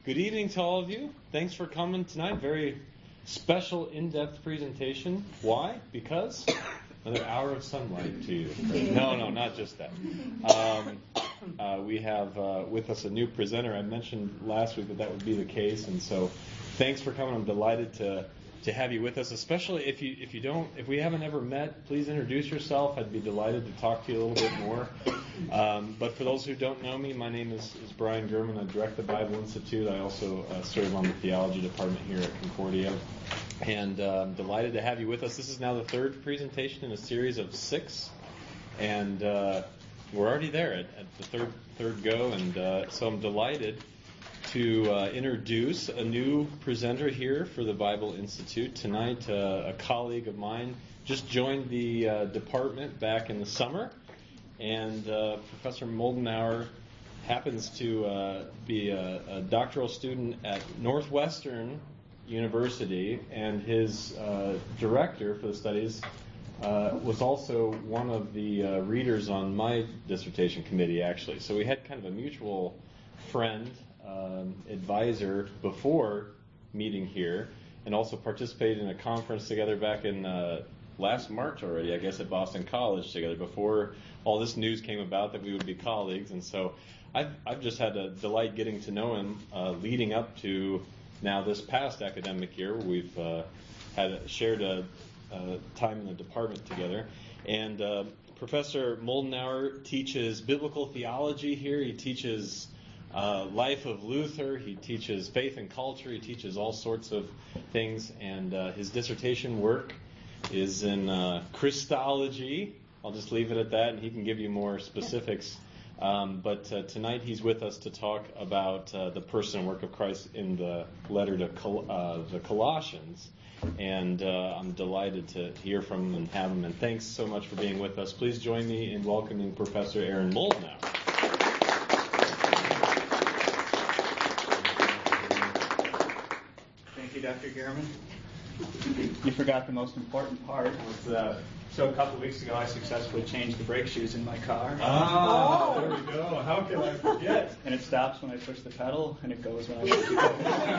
Good evening to all of you. Thanks for coming tonight. Very special, in-depth presentation. Why? Because another hour of sunlight to you. No, not just that. We have with us a new presenter. I mentioned last week that would be the case, and so thanks for coming. I'm delighted to have you with us, especially if we haven't ever met, please introduce yourself. I'd be delighted to talk to you a little bit more. But for those who don't know me, my name is Brian Gurman. I direct the Bible Institute. I also serve on the theology department here at Concordia. And I'm delighted to have you with us. This is now the third presentation in a series of 6. And we're already there at the third go. And so I'm delighted to introduce a new presenter here for the Bible Institute. Tonight, a colleague of mine just joined the department back in the summer. And Professor Moldenauer happens to be a doctoral student at Northwestern University, and his director for the studies was also one of the readers on my dissertation committee, actually. So we had kind of a mutual friend, advisor before meeting here, and also participated in a conference together back in last March already, I guess, at Boston College together before all this news came about that we would be colleagues. And so I've just had a delight getting to know him leading up to now this past academic year. We've shared a time in the department together. And Professor Moldenauer teaches biblical theology here. He teaches life of Luther. He teaches faith and culture. He teaches all sorts of things. And his dissertation work is in Christology. I'll just leave it at that, and he can give you more specifics. But tonight he's with us to talk about the person and work of Christ in the letter to the Colossians. And I'm delighted to hear from him and have him. And thanks so much for being with us. Please join me in welcoming Professor Aaron Moldenauer. Thank you, Dr. Gurman. You forgot the most important part. So a couple of weeks ago, I successfully changed the brake shoes in my car. There we go. How can I forget? And it stops when I push the pedal, and it goes when I want it to go.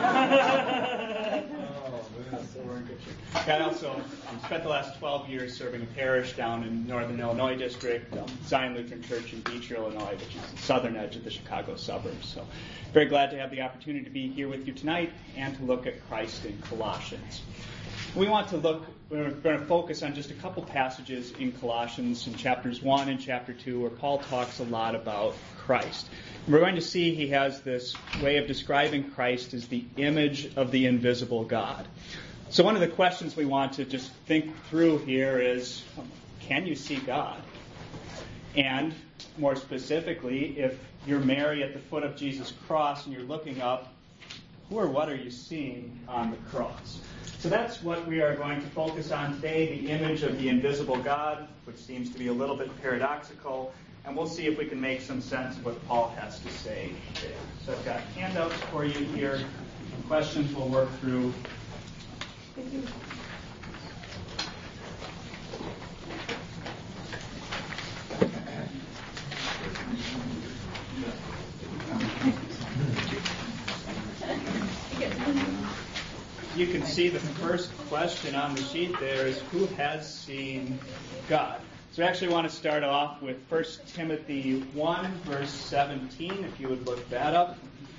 So we're in good shape. I also spent the last 12 years serving a parish down in Northern Illinois district, Zion Lutheran Church in Beecher, Illinois, which is the southern edge of the Chicago suburbs. So very glad to have the opportunity to be here with you tonight and to look at Christ in Colossians. We're going to focus on just a couple passages in Colossians in chapters 1 and chapter 2 where Paul talks a lot about Christ. And we're going to see he has this way of describing Christ as the image of the invisible God. So one of the questions we want to just think through here is, can you see God? And more specifically, if you're Mary at the foot of Jesus' cross and you're looking up, who or what are you seeing on the cross? So that's what we are going to focus on today, the image of the invisible God, which seems to be a little bit paradoxical, and we'll see if we can make some sense of what Paul has to say there. So I've got handouts for you here, some questions we'll work through. You can see the first question on the sheet there is, who has seen God? So we actually want to start off with 1 Timothy 1, verse 17, if you would look that up.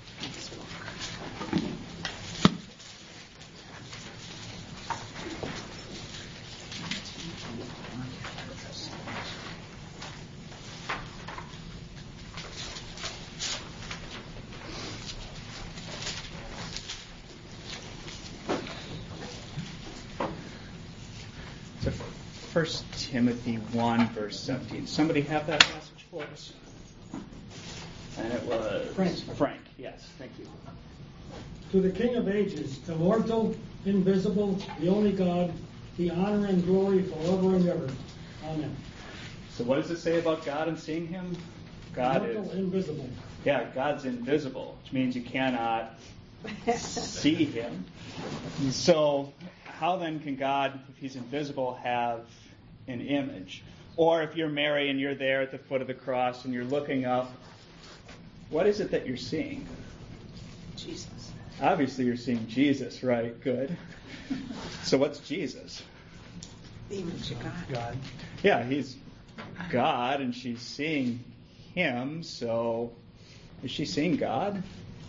So 1 Timothy 1, verse 17. Somebody have that passage for us? And it was Frank, yes, thank you. To the King of ages, immortal, invisible, the only God, the honor and glory forever and ever. Amen. So what does it say about God and seeing him? God immortal, is invisible. Yeah, God's invisible, which means you cannot see him. So how then can God, if he's invisible, have an image? Or if you're Mary and you're there at the foot of the cross and you're looking up, what is it that you're seeing? Jesus. Obviously, you're seeing Jesus, right? Good. So what's Jesus? The image of God. Yeah, he's God, and she's seeing him. So is she seeing God?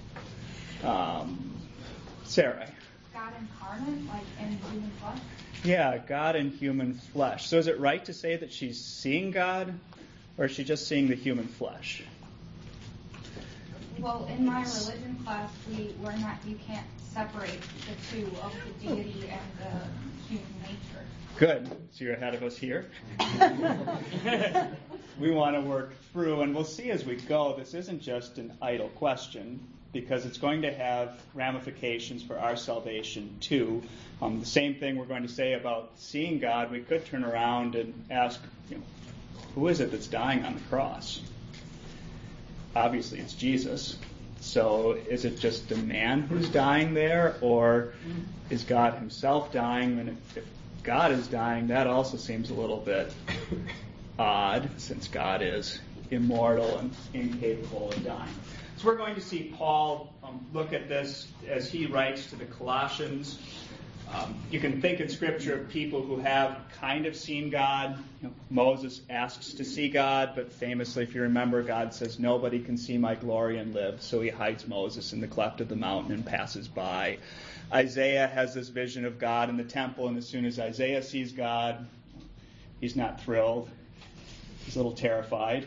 Sarah. God incarnate, like in human flesh? Yeah, God in human flesh. So is it right to say that she's seeing God, or is she just seeing the human flesh? Well, in my religion class, you can't separate the two of the deity and the human nature. Good. So you're ahead of us here. We want to work through, and we'll see as we go, this isn't just an idle question, because it's going to have ramifications for our salvation too. The same thing we're going to say about seeing God, we could turn around and ask, who is it that's dying on the cross? Obviously, it's Jesus. So is it just a man who's dying there, or is God himself dying? And if God is dying, that also seems a little bit odd, since God is immortal and incapable of dying. So we're going to see Paul look at this as he writes to the Colossians. You can think in Scripture of people who have kind of seen God. Moses asks to see God, but famously, if you remember, God says, nobody can see my glory and live. So he hides Moses in the cleft of the mountain and passes by. Isaiah has this vision of God in the temple, and as soon as Isaiah sees God, he's not thrilled. He's a little terrified.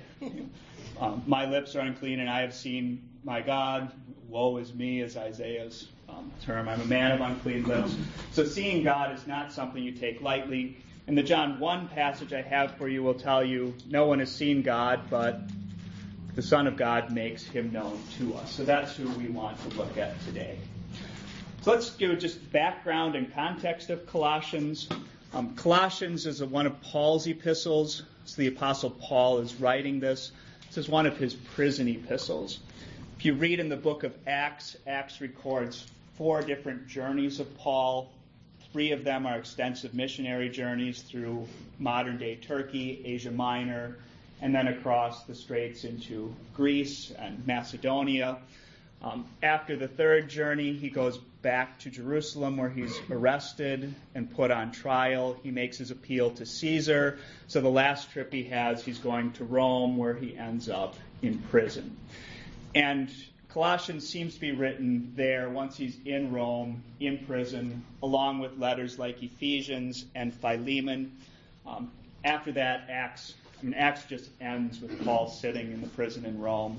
My lips are unclean, and I have seen my God. Woe is me, is Isaiah's term. I'm a man of unclean lips. So seeing God is not something you take lightly. And the John 1 passage I have for you will tell you, no one has seen God, but the Son of God makes him known to us. So that's who we want to look at today. So let's give just background and context of Colossians. Colossians is one of Paul's epistles. So the Apostle Paul is writing this. This is one of his prison epistles. If you read in the book of Acts, Acts records 4 different journeys of Paul. 3 of them are extensive missionary journeys through modern-day Turkey, Asia Minor, and then across the straits into Greece and Macedonia. After the 3rd journey, he goes back to Jerusalem, where he's arrested and put on trial. He makes his appeal to Caesar. So the last trip he has, he's going to Rome, where he ends up in prison. And Colossians seems to be written there once he's in Rome, in prison, along with letters like Ephesians and Philemon. After that, Acts just ends with Paul sitting in the prison in Rome.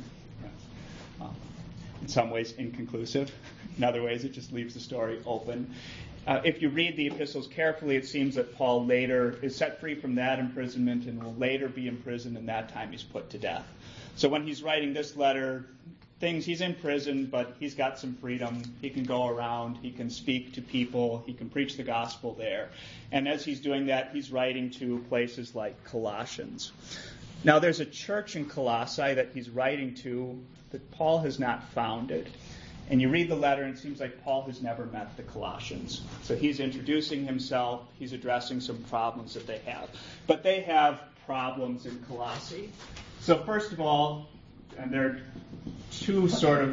In some ways inconclusive. In other ways, it just leaves the story open. If you read the epistles carefully, it seems that Paul later is set free from that imprisonment and will later be imprisoned, and that time he's put to death. So when he's writing this letter, he's in prison, but he's got some freedom. He can go around, he can speak to people, he can preach the gospel there. And as he's doing that, he's writing to places like Colossians. Now, there's a church in Colossae that he's writing to that Paul has not founded. And you read the letter, and it seems like Paul has never met the Colossians. So he's introducing himself, he's addressing some problems that they have. But they have problems in Colossae. So first of all, and there are two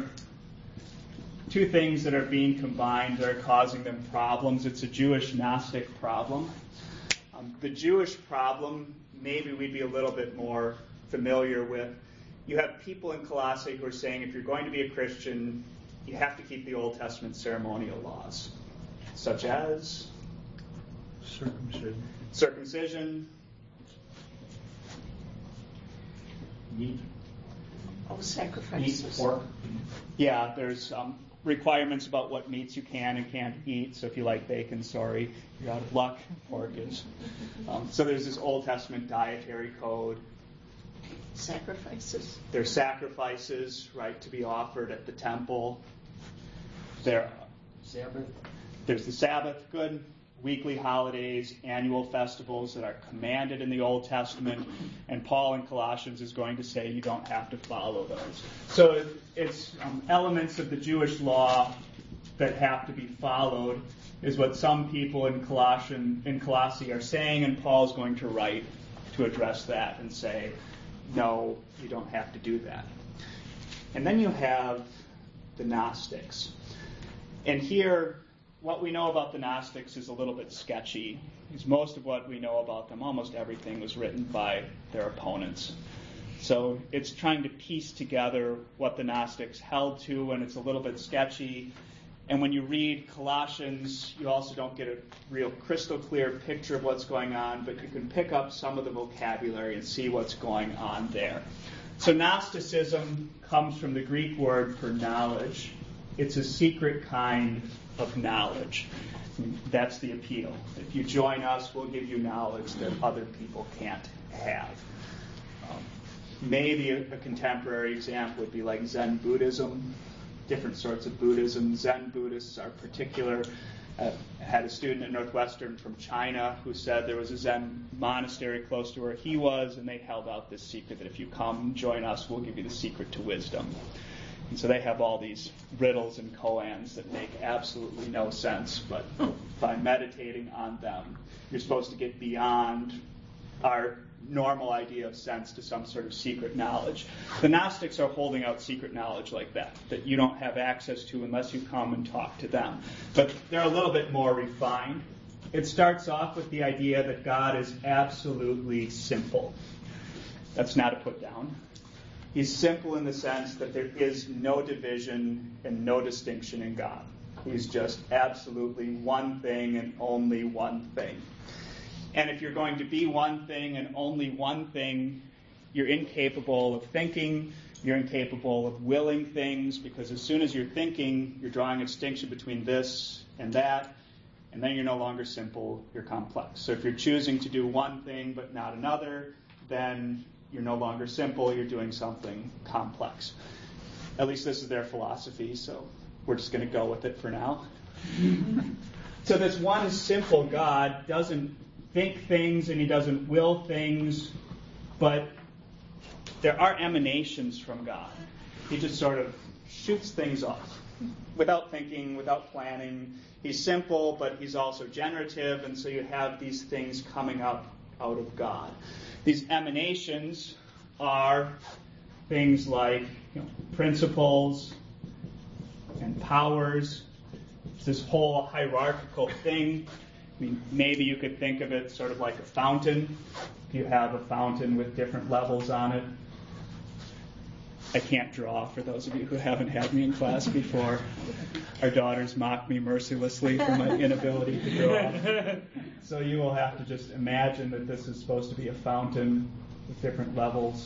things that are being combined that are causing them problems. It's a Jewish Gnostic problem. The Jewish problem, maybe we'd be a little bit more familiar with. You have people in Colossae who are saying if you're going to be a Christian, you have to keep the Old Testament ceremonial laws, such as circumcision, meat, sacrifices. Meat, pork. Yeah, there's requirements about what meats you can and can't eat. So if you like bacon, sorry, you're out of luck. Pork is. So there's this Old Testament dietary code. Sacrifices. There's sacrifices, right, to be offered at the temple. There's the Sabbath, good. Weekly holidays, annual festivals that are commanded in the Old Testament, and Paul in Colossians is going to say you don't have to follow those. So it's elements of the Jewish law that have to be followed is what some people in Colossae are saying, and Paul's going to write to address that and say, no, you don't have to do that. And then you have the Gnostics. And here, what we know about the Gnostics is a little bit sketchy, because most of what we know about them, almost everything, was written by their opponents. So it's trying to piece together what the Gnostics held to, and it's a little bit sketchy. And when you read Colossians, you also don't get a real crystal clear picture of what's going on, but you can pick up some of the vocabulary and see what's going on there. So Gnosticism comes from the Greek word for knowledge. It's a secret kind of knowledge. That's the appeal. If you join us, we'll give you knowledge that other people can't have. Maybe a contemporary example would be like Zen Buddhism, different sorts of Buddhism. Zen Buddhists are particular. I had a student at Northwestern from China who said there was a Zen monastery close to where he was, and they held out this secret that if you come and join us, we'll give you the secret to wisdom. And so they have all these riddles and koans that make absolutely no sense, but by meditating on them, you're supposed to get beyond our normal idea of sense to some sort of secret knowledge. The Gnostics are holding out secret knowledge like that you don't have access to unless you come and talk to them. But they're a little bit more refined. It starts off with the idea that God is absolutely simple. That's not a put down. He's simple in the sense that there is no division and no distinction in God. He's just absolutely one thing and only one thing. And if you're going to be one thing and only one thing, you're incapable of thinking, you're incapable of willing things, because as soon as you're thinking, you're drawing a distinction between this and that, and then you're no longer simple, you're complex. So if you're choosing to do one thing but not another, then you're no longer simple, you're doing something complex. At least this is their philosophy, so we're just going to go with it for now. So this one simple God doesn't think things and he doesn't will things, but there are emanations from God. He just sort of shoots things off without thinking, without planning. He's simple, but he's also generative, and so you have these things coming up out of God. These emanations are things like principles and powers. It's this whole hierarchical thing. I mean, maybe you could think of it sort of like a fountain. If you have a fountain with different levels on it. I can't draw, for those of you who haven't had me in class before. Our daughters mock me mercilessly for my inability to draw. So you will have to just imagine that this is supposed to be a fountain with different levels.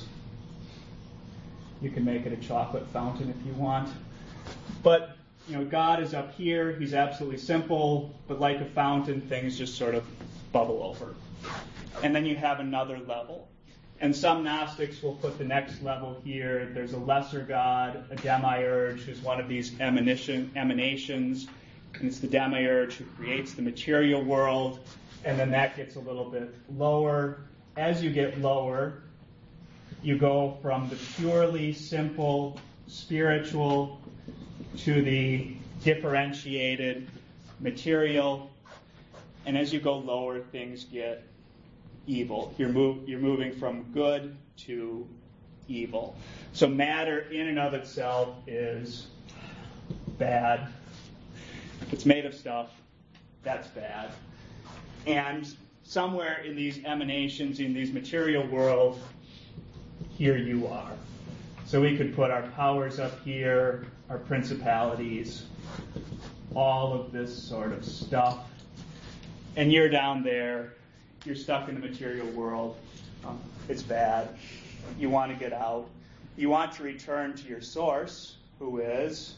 You can make it a chocolate fountain if you want. But God is up here. He's absolutely simple, but like a fountain, things just sort of bubble over. And then you have another level. And some Gnostics will put the next level here. There's a lesser God, a demiurge, who's one of these emanations. And it's the demiurge who creates the material world. And then that gets a little bit lower. As you get lower, you go from the purely simple, spiritual, to the differentiated material. And as you go lower, things get evil. You're moving from good to evil. So matter in and of itself is bad. If it's made of stuff, that's bad. And somewhere in these emanations, in these material world, here you are. So we could put our powers up here, our principalities, all of this sort of stuff. And you're down there. You're stuck in the material world. It's bad. You want to get out. You want to return to your source, who is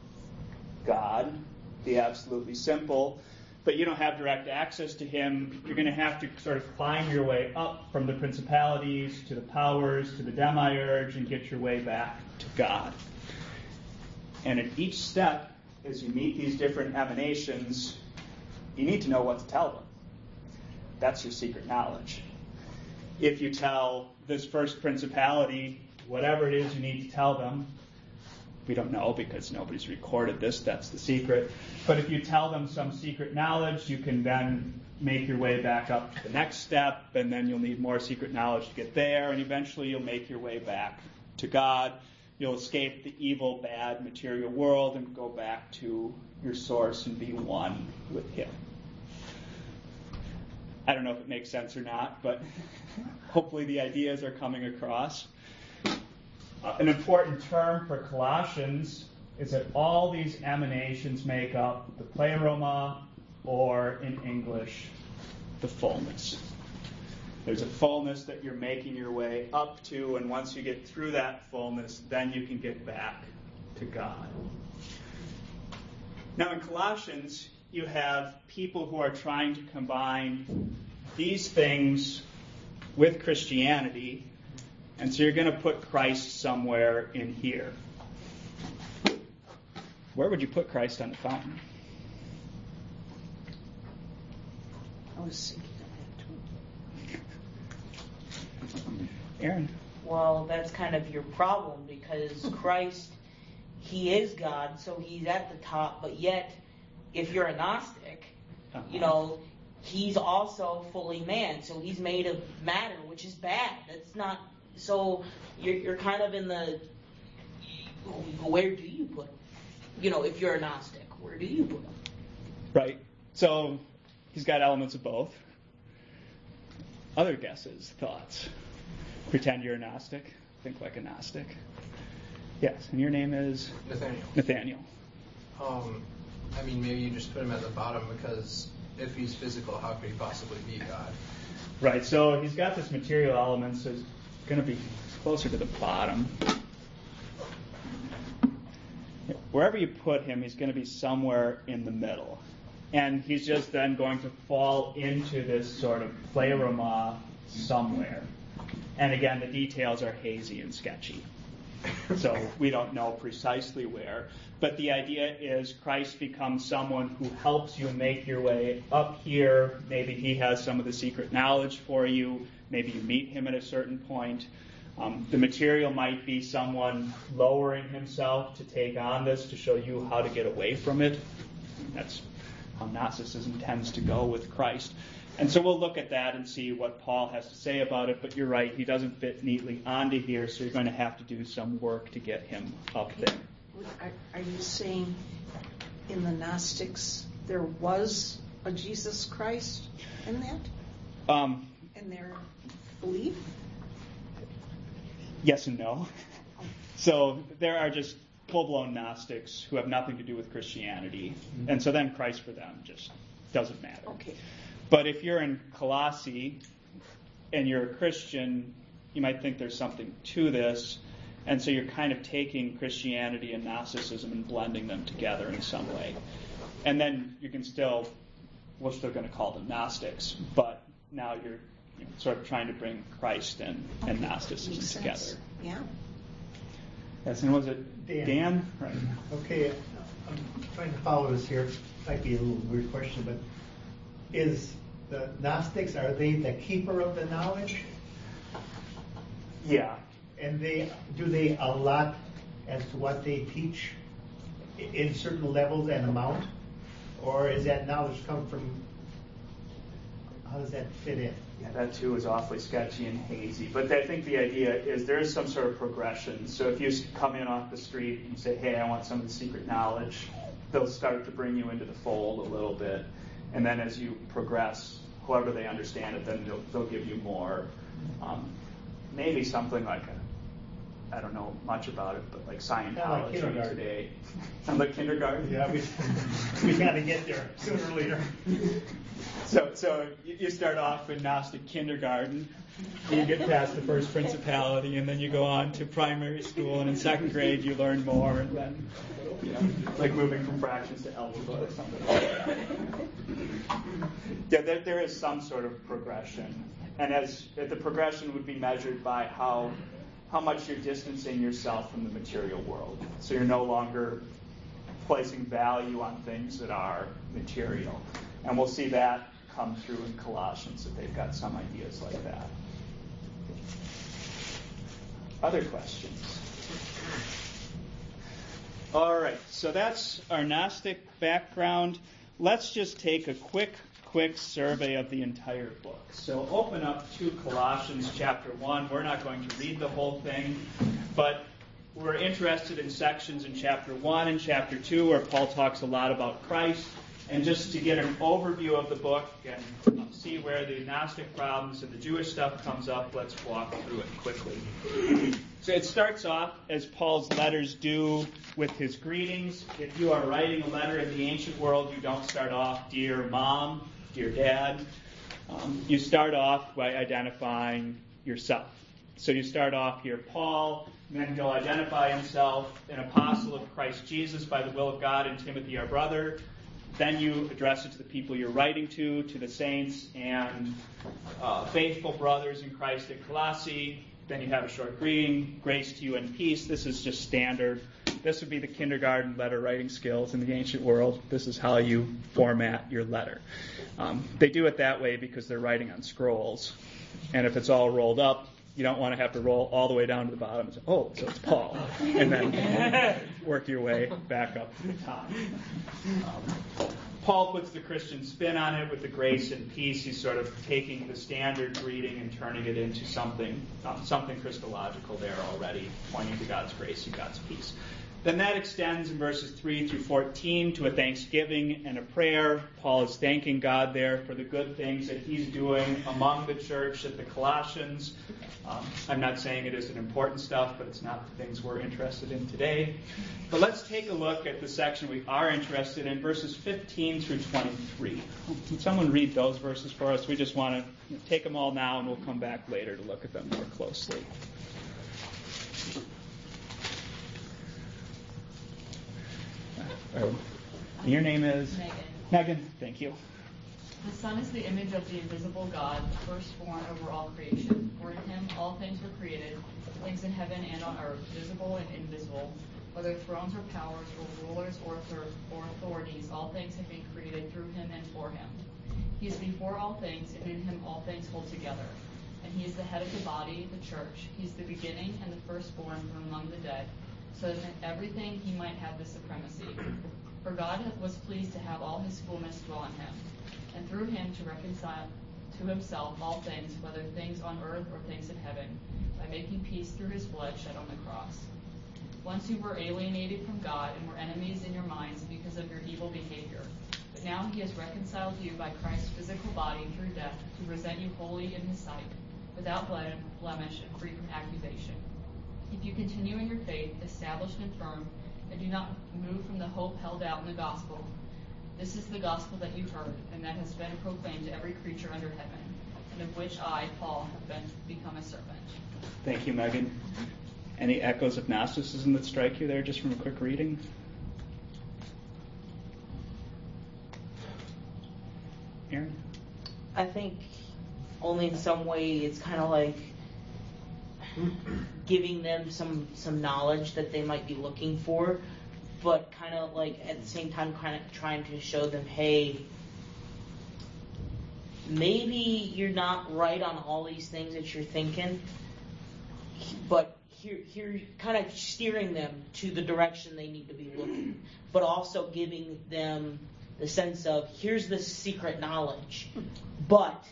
God, the absolutely simple. But you don't have direct access to him. You're going to have to sort of climb your way up from the principalities to the powers to the demiurge and get your way back to God. And at each step, as you meet these different emanations, you need to know what to tell them. That's your secret knowledge. If you tell this first principality whatever it is you need to tell them, we don't know because nobody's recorded this, that's the secret. But if you tell them some secret knowledge, you can then make your way back up to the next step, and then you'll need more secret knowledge to get there, and eventually you'll make your way back to God. You'll escape the evil, bad material world and go back to your source and be one with Him. I don't know if it makes sense or not, but hopefully the ideas are coming across. An important term for Colossians is that all these emanations make up the pleroma, or in English, the fullness. There's a fullness that you're making your way up to, and once you get through that fullness, then you can get back to God. Now in Colossians, you have people who are trying to combine these things with Christianity, and so you're going to put Christ somewhere in here. Where would you put Christ on the fountain? I was thinking of that too. Aaron? Well, that's kind of your problem, because Christ, He is God, so He's at the top, but yet, if you're a Gnostic, He's also fully man, so He's made of matter, which is bad. That's not, so you're kind of in the, where do you put Him? If you're a Gnostic, where do you put Him? Right. So He's got elements of both. Other guesses, thoughts? Pretend you're a Gnostic. Think like a Gnostic. Yes, and your name is? Nathaniel. Maybe you just put Him at the bottom, because if He's physical, how could He possibly be God? Right, so He's got this material element, so He's going to be closer to the bottom. Wherever you put Him, He's going to be somewhere in the middle. And He's just then going to fall into this sort of pleroma somewhere. And again, the details are hazy and sketchy. So we don't know precisely where. But the idea is Christ becomes someone who helps you make your way up here. Maybe He has some of the secret knowledge for you. Maybe you meet Him at a certain point. The material might be someone lowering himself to take on this, to show you how to get away from it. That's how Gnosticism tends to go with Christ. And so we'll look at that and see what Paul has to say about it. But you're right, he doesn't fit neatly onto here, so you're going to have to do some work to get him up there. Are you saying in the Gnostics there was a Jesus Christ in that? In their belief? Yes and no. So there are just full-blown Gnostics who have nothing to do with Christianity. And so then Christ for them just doesn't matter. Okay. But if you're in Colossae and you're a Christian, you might think there's something to this. And so you're kind of taking Christianity and Gnosticism and blending them together in some way. And then you can we're still going to call them Gnostics, but now you're sort of trying to bring Christ and Gnosticism together. Yeah. Yes, and was it Dan? Right. Okay, I'm trying to follow this here. Might be a little weird question, but is the Gnostics, are they the keeper of the knowledge? Yeah. And do they allot as to what they teach in certain levels and amount? Or is that knowledge come from, how does that fit in? Yeah, that too is awfully sketchy and hazy. But I think the idea is there is some sort of progression. So if you come in off the street and say, hey, I want some of the secret knowledge, they'll start to bring you into the fold a little bit. And then as you progress, however they understand it, then they'll give you more. Maybe something like I don't know much about it, but like Scientology today. Sounds like kindergarten? Yeah, we got to get there sooner or later. So you start off in Gnostic kindergarten, you get past the first principality, and then you go on to primary school, and in second grade you learn more, and then like moving from fractions to algebra or something like that. Yeah, there is some sort of progression, and the progression would be measured by how much you're distancing yourself from the material world. So you're no longer placing value on things that are material. And we'll see that come through in Colossians, that they've got some ideas like that. Other questions? All right, so that's our Gnostic background. Let's just take a quick survey of the entire book. So open up to Colossians chapter 1. We're not going to read the whole thing, but we're interested in sections in chapter 1 and chapter 2 where Paul talks a lot about Christ. And just to get an overview of the book and see where the Gnostic problems and the Jewish stuff comes up, let's walk through it quickly. So it starts off, as Paul's letters do, with his greetings. If you are writing a letter in the ancient world, you don't start off, "Dear Mom," "Dear Dad." You start off by identifying yourself. So you start off here, Paul, and then he'll identify himself, an apostle of Christ Jesus by the will of God, and Timothy, our brother. Then you address it to the people you're writing to the saints and faithful brothers in Christ at Colossae. Then you have a short greeting, "Grace to you and peace." This is just standard. This would be the kindergarten letter writing skills in the ancient world. This is how you format your letter. They do it that way because they're writing on scrolls. And if it's all rolled up, you don't want to have to roll all the way down to the bottom and say, "Oh, so it's Paul," and then work your way back up to the top. Paul puts the Christian spin on it with the grace and peace. He's sort of taking the standard greeting and turning it into something Christological there already, pointing to God's grace and God's peace. Then that extends in verses 3 through 14 to a thanksgiving and a prayer. Paul is thanking God there for the good things that he's doing among the church at the Colossians. I'm not saying it isn't important stuff, but it's not the things we're interested in today. But let's take a look at the section we are interested in, verses 15 through 23. Can someone read those verses for us? We just want to take them all now, and we'll come back later to look at them more closely. Your name is? Megan, thank you. The Son is the image of the invisible God, the firstborn over all creation. For in him all things were created, things in heaven and on earth, visible and invisible, whether thrones or powers or rulers or authorities, all things have been created through him and for him. He is before all things, and in him all things hold together. And he is the head of the body, the church. He is the beginning and the firstborn from among the dead, so that in everything he might have the supremacy. For God was pleased to have all his fullness dwell in him, and through him to reconcile to himself all things, whether things on earth or things in heaven, by making peace through his blood shed on the cross. Once you were alienated from God and were enemies in your minds because of your evil behavior. But now he has reconciled you by Christ's physical body through death to present you holy in his sight, without blemish and free from accusation. If you continue in your faith, established and firm, and do not move from the hope held out in the gospel, this is the gospel that you heard, and that has been proclaimed to every creature under heaven, and of which I, Paul, have become a servant. Thank you, Megan. Any echoes of Gnosticism that strike you there just from a quick reading? Aaron? I think only in some way it's kind of like giving them some knowledge that they might be looking for, but kind of like at the same time kind of trying to show them, hey, maybe you're not right on all these things that you're thinking, but here kind of steering them to the direction they need to be looking, but also giving them the sense of, here's the secret knowledge, but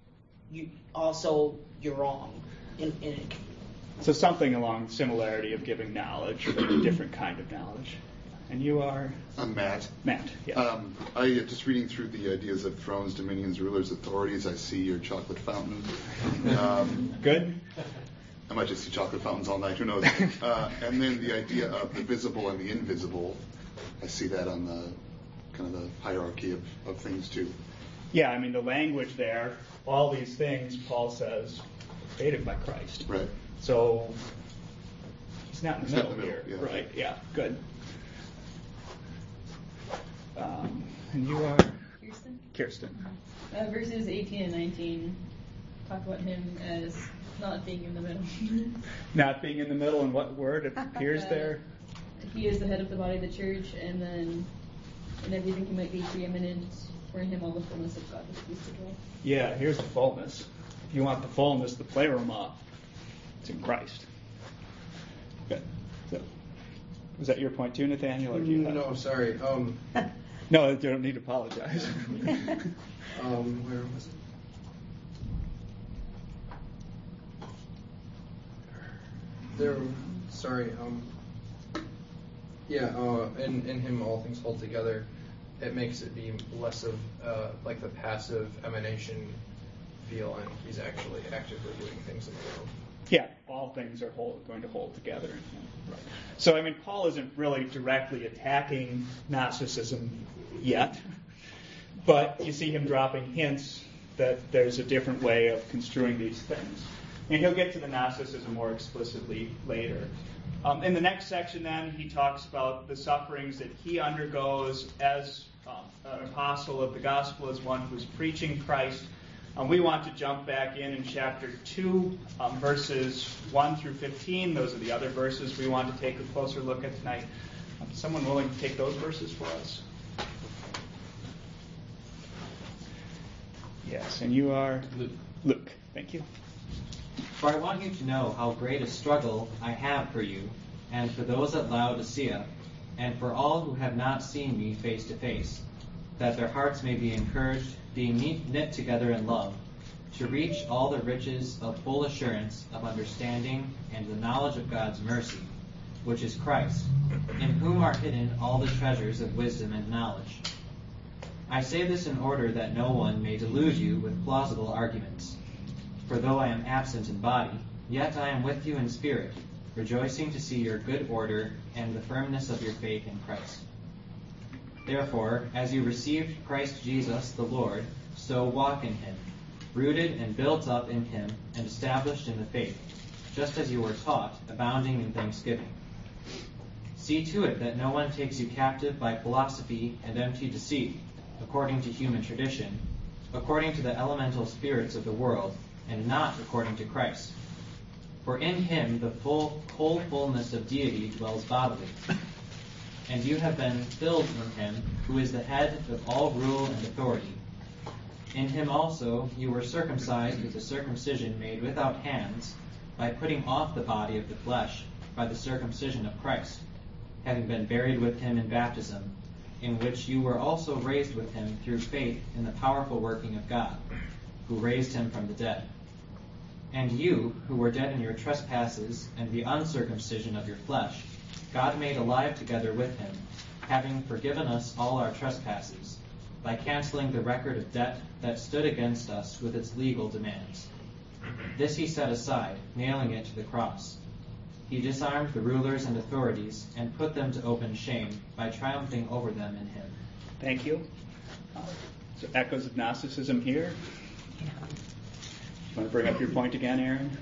you're wrong in it. So something along similarity of giving knowledge, but a different kind of knowledge. And you are? I'm Matt. Matt, yeah. Just reading through the ideas of thrones, dominions, rulers, authorities, I see your chocolate fountain. Good. I might just see chocolate fountains all night, who knows. And then the idea of the visible and the invisible, I see that on the kind of the hierarchy of things too. Yeah, I mean the language there, all these things, Paul says, created by Christ. Right. So he's not in the middle here. Yeah. Right, yeah, good. And you are? Kirsten. Verses 18 and 19 talk about him as not being in the middle. Not being in the middle, and what word appears there? He is the head of the body of the church, and then in everything he might be preeminent. For in him all the fullness of God is pleased to dwell. Yeah, here's the fullness. If you want the fullness, the pleroma, it's in Christ. Good. So, was that your point too, Nathaniel? Or do you have... No, sorry. No, you don't need to apologize. Where was it? There. Sorry. In him all things hold together. It makes it be less of like the passive emanation feel, and he's actually actively doing things in the world. Yeah, all things are going to hold together in him. Right. So, I mean, Paul isn't really directly attacking Gnosticism yet, but you see him dropping hints that there's a different way of construing these things. And he'll get to the Gnosticism more explicitly later. In the next section, then, he talks about the sufferings that he undergoes as an apostle of the gospel, as one who's preaching Christ. We want to jump back in chapter 2, verses 1 through 15. Those are the other verses we want to take a closer look at tonight. Someone willing to take those verses for us? Yes, and you are Luke. Thank you. For I want you to know how great a struggle I have for you, and for those at Laodicea, and for all who have not seen me face to face, that their hearts may be encouraged, being knit together in love, to reach all the riches of full assurance of understanding and the knowledge of God's mercy, which is Christ, in whom are hidden all the treasures of wisdom and knowledge. I say this in order that no one may delude you with plausible arguments. For though I am absent in body, yet I am with you in spirit, rejoicing to see your good order and the firmness of your faith in Christ. Therefore, as you received Christ Jesus the Lord, so walk in him, rooted and built up in him and established in the faith, just as you were taught, abounding in thanksgiving. See to it that no one takes you captive by philosophy and empty deceit, according to human tradition, according to the elemental spirits of the world, and not according to Christ. For in him the whole fullness of deity dwells bodily. And you have been filled in him, who is the head of all rule and authority. In him also you were circumcised with a circumcision made without hands, by putting off the body of the flesh by the circumcision of Christ, having been buried with him in baptism, in which you were also raised with him through faith in the powerful working of God, who raised him from the dead. And you, who were dead in your trespasses and the uncircumcision of your flesh, God made alive together with him, having forgiven us all our trespasses, by canceling the record of debt that stood against us with its legal demands. This he set aside, nailing it to the cross. He disarmed the rulers and authorities and put them to open shame by triumphing over them in him. Thank you. So echoes of Gnosticism here. Want to bring up your point again, Aaron?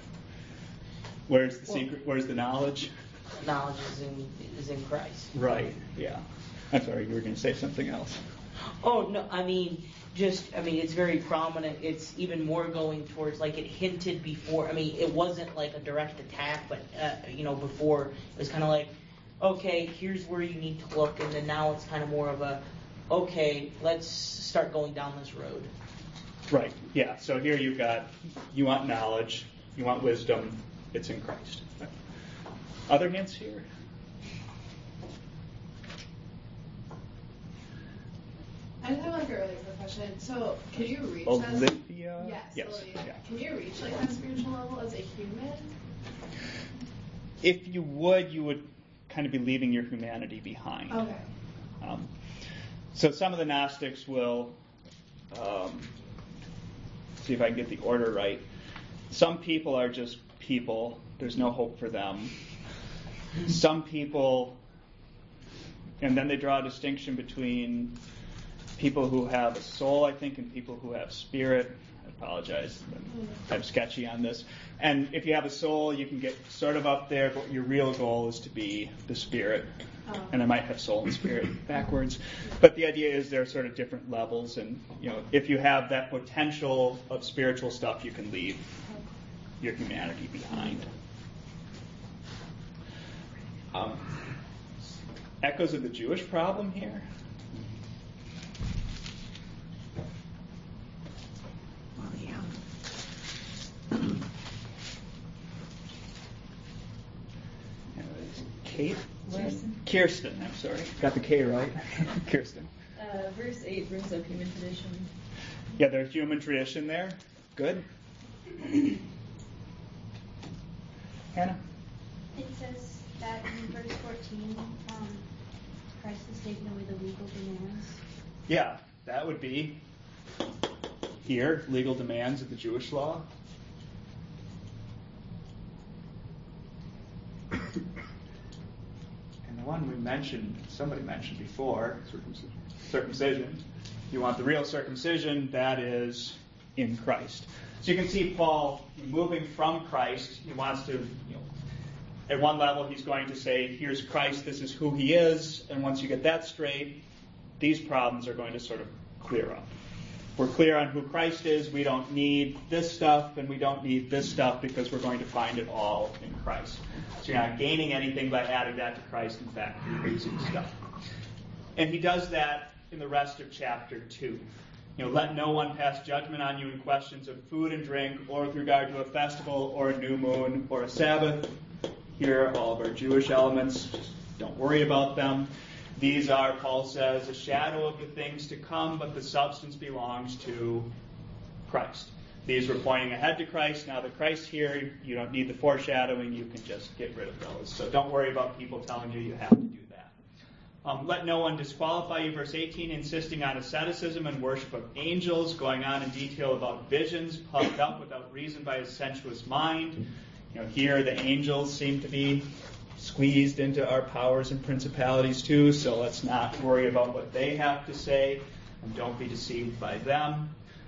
Where's the secret? Where's the knowledge? Knowledge is in Christ. Right. Yeah. I'm sorry. You were going to say something else. Oh no. It's very prominent. It's even more going towards, like, it hinted before. It wasn't like a direct attack, but before it was kind of like, okay, here's where you need to look, and then now it's kind of more of a, okay, let's start going down this road. Right. Yeah. So here you want knowledge, you want wisdom. It's in Christ. Right. Other hints here? I just have like an earlier question. So, can you reach Olivia? That? Yes. Olivia. Yeah. Can you reach like that spiritual level as a human? If you would kind of be leaving your humanity behind. Okay. So some of the Gnostics will see if I can get the order right. Some people are just people. There's no hope for them. Some people, and then they draw a distinction between people who have a soul, I think, and people who have spirit. I apologize, I'm sketchy on this. And if you have a soul, you can get sort of up there, but your real goal is to be the spirit. And I might have soul and spirit backwards. But the idea is there are sort of different levels, and if you have that potential of spiritual stuff, you can leave your humanity behind. Echoes of the Jewish problem here. Kate? Kirsten, I'm sorry. Got the K right. Kirsten. Verse 8 brings up human tradition. Yeah, there's human tradition there. Good. Hannah? It says, that in verse 14, Christ is taking away the legal demands? Yeah, that would be here, legal demands of the Jewish law. And the one somebody mentioned before, circumcision. You want the real circumcision, that is in Christ. So you can see Paul moving from Christ. He wants to, at one level he's going to say, here's Christ, this is who he is, and once you get that straight, these problems are going to sort of clear up. We're clear on who Christ is, we don't need this stuff, and we don't need this stuff because we're going to find it all in Christ. So you're not gaining anything by adding that to Christ, in fact, you're losing stuff. And he does that in the rest of chapter 2. Let no one pass judgment on you in questions of food and drink, or with regard to a festival, or a new moon, or a Sabbath. Here are all of our Jewish elements. Just don't worry about them. These are, Paul says, a shadow of the things to come, but the substance belongs to Christ. These were pointing ahead to Christ. Now that Christ's here, you don't need the foreshadowing. You can just get rid of those. So don't worry about people telling you have to do that. Let no one disqualify you, verse 18, insisting on asceticism and worship of angels, going on in detail about visions, puffed up without reason by his sensuous mind. Here the angels seem to be squeezed into our powers and principalities too, so let's not worry about what they have to say, and don't be deceived by them.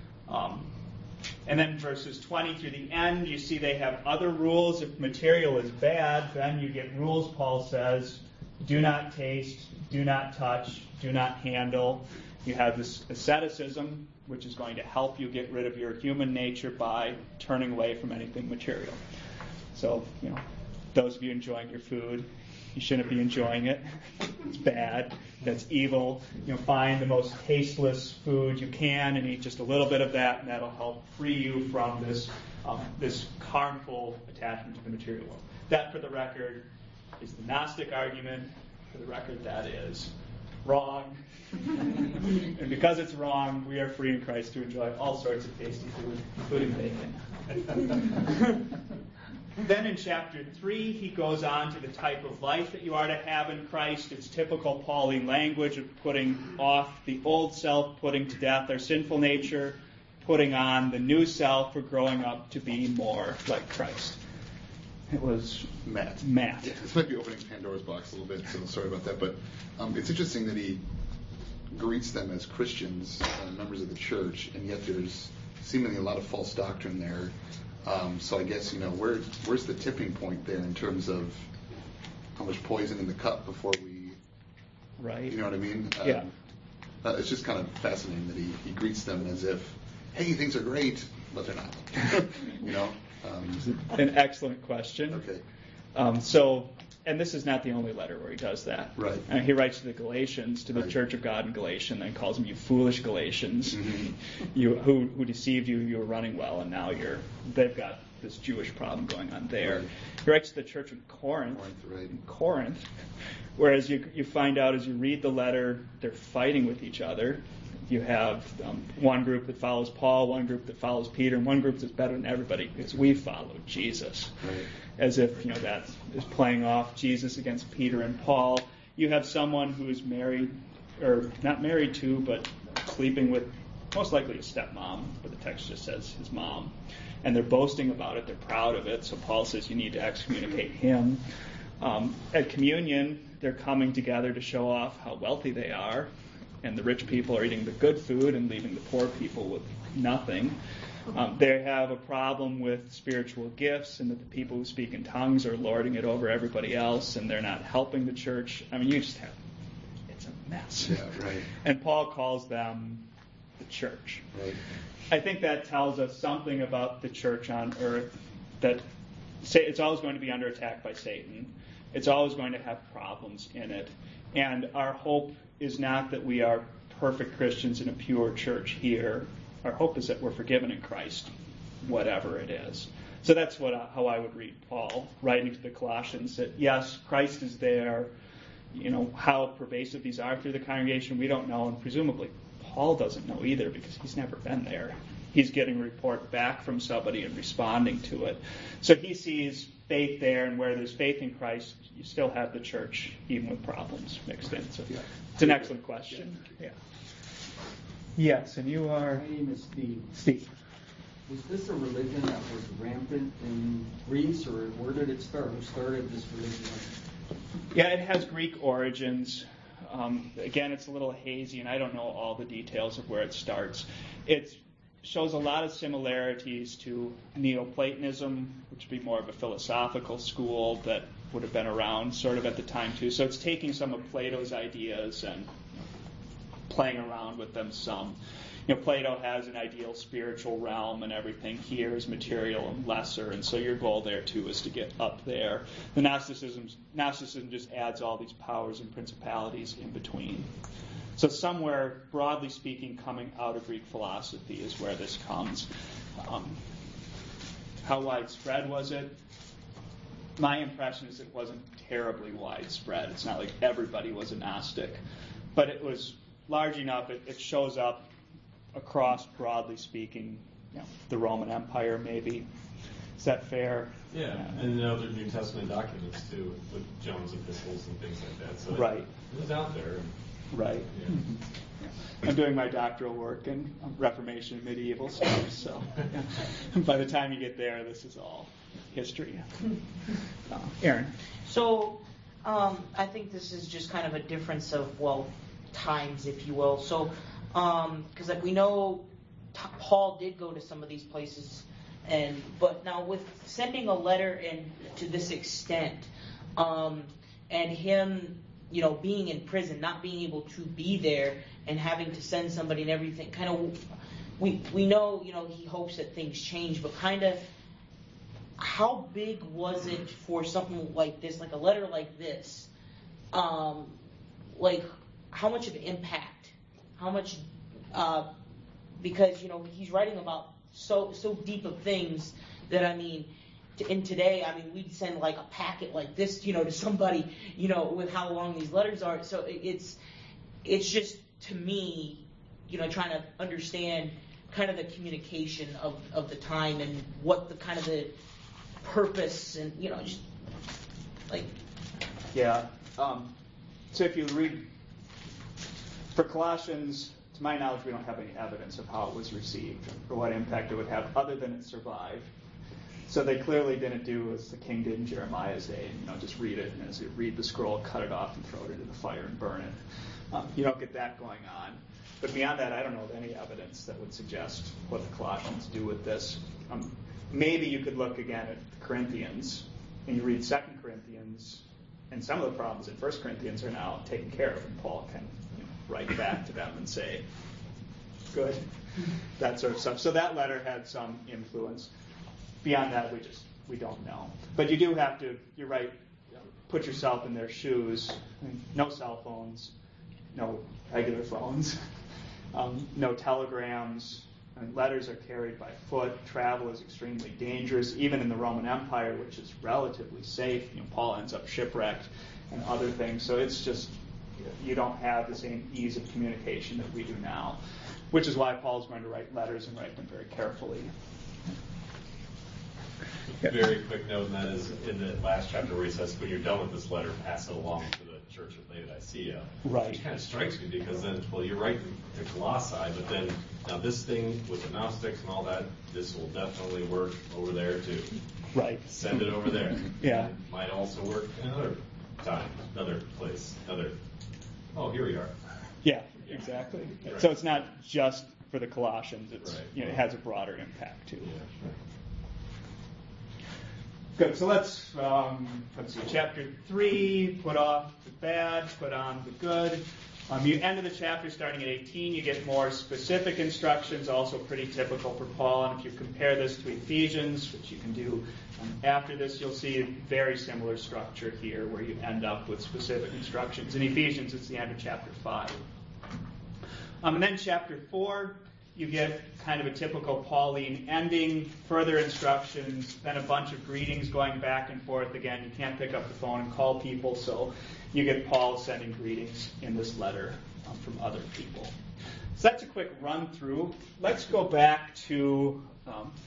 And then verses 20 through the end, you see they have other rules. If material is bad, then you get rules, Paul says, do not taste, do not touch, do not handle. You have this asceticism, which is going to help you get rid of your human nature by turning away from anything material. So, those of you enjoying your food, you shouldn't be enjoying it. It's bad. That's evil. Find the most tasteless food you can and eat just a little bit of that, and that'll help free you from this harmful attachment to the material world. That, for the record, is the Gnostic argument. For the record, that is wrong. And because it's wrong, we are free in Christ to enjoy all sorts of tasty food, including bacon. Then in chapter 3, he goes on to the type of life that you are to have in Christ. It's typical Pauline language of putting off the old self, putting to death our sinful nature, putting on the new self for growing up to be more like Christ. It was Matt. Yeah, this might be opening Pandora's box a little bit, so sorry about that. But it's interesting that he greets them as Christians, members of the church, and yet there's seemingly a lot of false doctrine there. So I guess, where's the tipping point there in terms of how much poison in the cup before we... Right. You know what I mean? Yeah. It's just kind of fascinating that he greets them as if, hey, things are great, but they're not. An excellent question. Okay. And this is not the only letter where he does that. Right. He writes to the Galatians, to the Church of God in Galatia, and then calls them, you foolish Galatians, you who deceived you, you were running well, and now they've got this Jewish problem going on there. Right. He writes to the Church of Corinth, whereas you find out as you read the letter, they're fighting with each other. You have one group that follows Paul, one group that follows Peter, and one group that's better than everybody because we follow Jesus. Right. As if that is playing off Jesus against Peter and Paul. You have someone who is married, or not married to, but sleeping with most likely his stepmom, but the text just says his mom. And they're boasting about it, they're proud of it, so Paul says you need to excommunicate him. At communion, they're coming together to show off how wealthy they are, and the rich people are eating the good food and leaving the poor people with nothing. They have a problem with spiritual gifts and that the people who speak in tongues are lording it over everybody else and they're not helping the church. It's a mess. Yeah, right. And Paul calls them the church. Right. I think that tells us something about the church on earth, that it's always going to be under attack by Satan. It's always going to have problems in it. And our hope is not that we are perfect Christians in a pure church here. Our hope is that we're forgiven in Christ, whatever it is. So that's how I would read Paul writing to the Colossians, that yes, Christ is there. How pervasive these are through the congregation, we don't know, and presumably Paul doesn't know either because he's never been there. He's getting a report back from somebody and responding to it. So he sees faith there, and where there's faith in Christ, you still have the church, even with problems mixed in. So it's an excellent question. Yeah. Yes, and you are? My name is Steve. Steve. Was this a religion that was rampant in Greece, or where did it start? Who started this religion? Yeah, it has Greek origins. Again, it's a little hazy, and I don't know all the details of where it starts. It shows a lot of similarities to Neoplatonism, which would be more of a philosophical school that would have been around sort of at the time too. So it's taking some of Plato's ideas and playing around with them some. Plato has an ideal spiritual realm and everything. Here is material and lesser, and so your goal there too is to get up there. The Gnosticism just adds all these powers and principalities in between. So somewhere, broadly speaking, coming out of Greek philosophy is where this comes. How widespread was it? My impression is it wasn't terribly widespread. It's not like everybody was a Gnostic, but it was large enough. It shows up across, broadly speaking, the Roman Empire, maybe. Is that fair? Yeah, and other New Testament documents too, with John's epistles and things like that. So right. It was out there. Right. Yeah. Yeah. I'm doing my doctoral work in Reformation and medieval stuff, so by the time you get there, this is all history. Aaron. So I think this is just kind of a difference of, times, if you will. So, because we know Paul did go to some of these places, but now with sending a letter in to this extent, and him, being in prison, not being able to be there, and having to send somebody and everything, kind of, we know, he hopes that things change, but kind of, how big was it for something like this, like a letter like this? Like, how much of an impact? How much, because, he's writing about so deep of things that, in today, we'd send like a packet like this, to somebody, with how long these letters are. So it's just, to me, trying to understand kind of the communication of the time and what the kind of the purpose and, just like. Yeah. So if you read, for Colossians, to my knowledge, we don't have any evidence of how it was received or what impact it would have other than it survived. So they clearly didn't do as the king did in Jeremiah's day, and just read it, and as you read the scroll, cut it off and throw it into the fire and burn it. You don't get that going on. But beyond that, I don't know of any evidence that would suggest what the Colossians do with this. Maybe you could look again at the Corinthians, and you read 2 Corinthians, and some of the problems in 1 Corinthians are now taken care of, and Paul can write back to them and say, good, that sort of stuff. So that letter had some influence. Beyond that, we don't know. But you do have to, you're right, put yourself in their shoes. No cell phones, no regular phones, no telegrams. Letters are carried by foot. Travel is extremely dangerous, even in the Roman Empire, which is relatively safe. Paul ends up shipwrecked and other things. So it's just, you don't have the same ease of communication that we do now, which is why Paul's going to write letters and write them very carefully. Very quick note, and that is in the last chapter where he says, when you're done with this letter, pass it along to the church of Laodicea. Right. Which kind of strikes me because then, you're writing to Colossae, but then now this thing with the Gnostics and all that, this will definitely work over there too. Right. Send it over there. Yeah. It might also work another time, another place, oh, here we are. Yeah, exactly. Right. So it's not just for the Colossians. It's right. It has a broader impact too. Yeah, right. Good. So let's see. Chapter 3, put off the bad, put on the good. You end of the chapter starting at 18. You get more specific instructions, also pretty typical for Paul. And if you compare this to Ephesians, which you can do after this, you'll see a very similar structure here, where you end up with specific instructions. In Ephesians, it's the end of chapter 5. And then chapter 4. You get kind of a typical Pauline ending, further instructions, then a bunch of greetings going back and forth. Again, you can't pick up the phone and call people, so you get Paul sending greetings in this letter from other people. So that's a quick run through. Let's go back to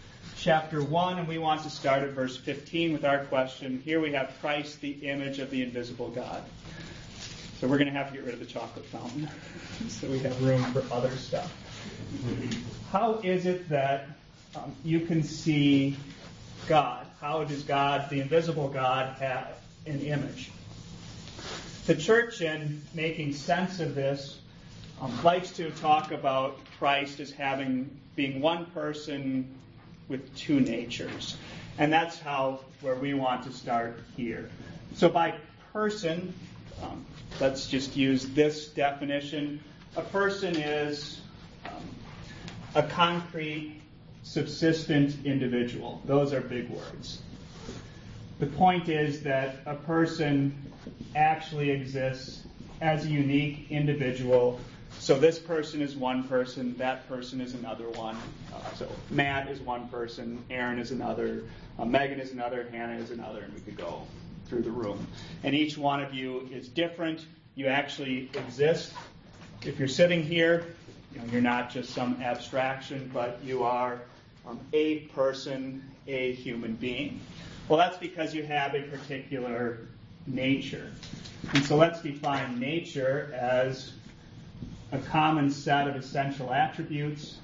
chapter 1, and we want to start at verse 15 with our question. Here we have Christ, the image of the invisible God. So we're going to have to get rid of the chocolate fountain so we have room for other stuff. How is it that you can see God? How does God, the invisible God, have an image? The church, in making sense of this, likes to talk about Christ as being one person with two natures. And that's where we want to start here. So by person, let's just use this definition. A person is a concrete, subsistent individual. Those are big words. The point is that a person actually exists as a unique individual. So this person is one person, that person is another one. So Matt is one person, Aaron is another, Megan is another, Hannah is another, and we could go through the room. And each one of you is different. You actually exist. If you're sitting here, you're not just some abstraction, but you are a person, a human being. Well, that's because you have a particular nature. And so let's define nature as a common set of essential attributes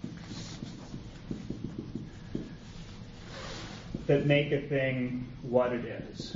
that make a thing what it is.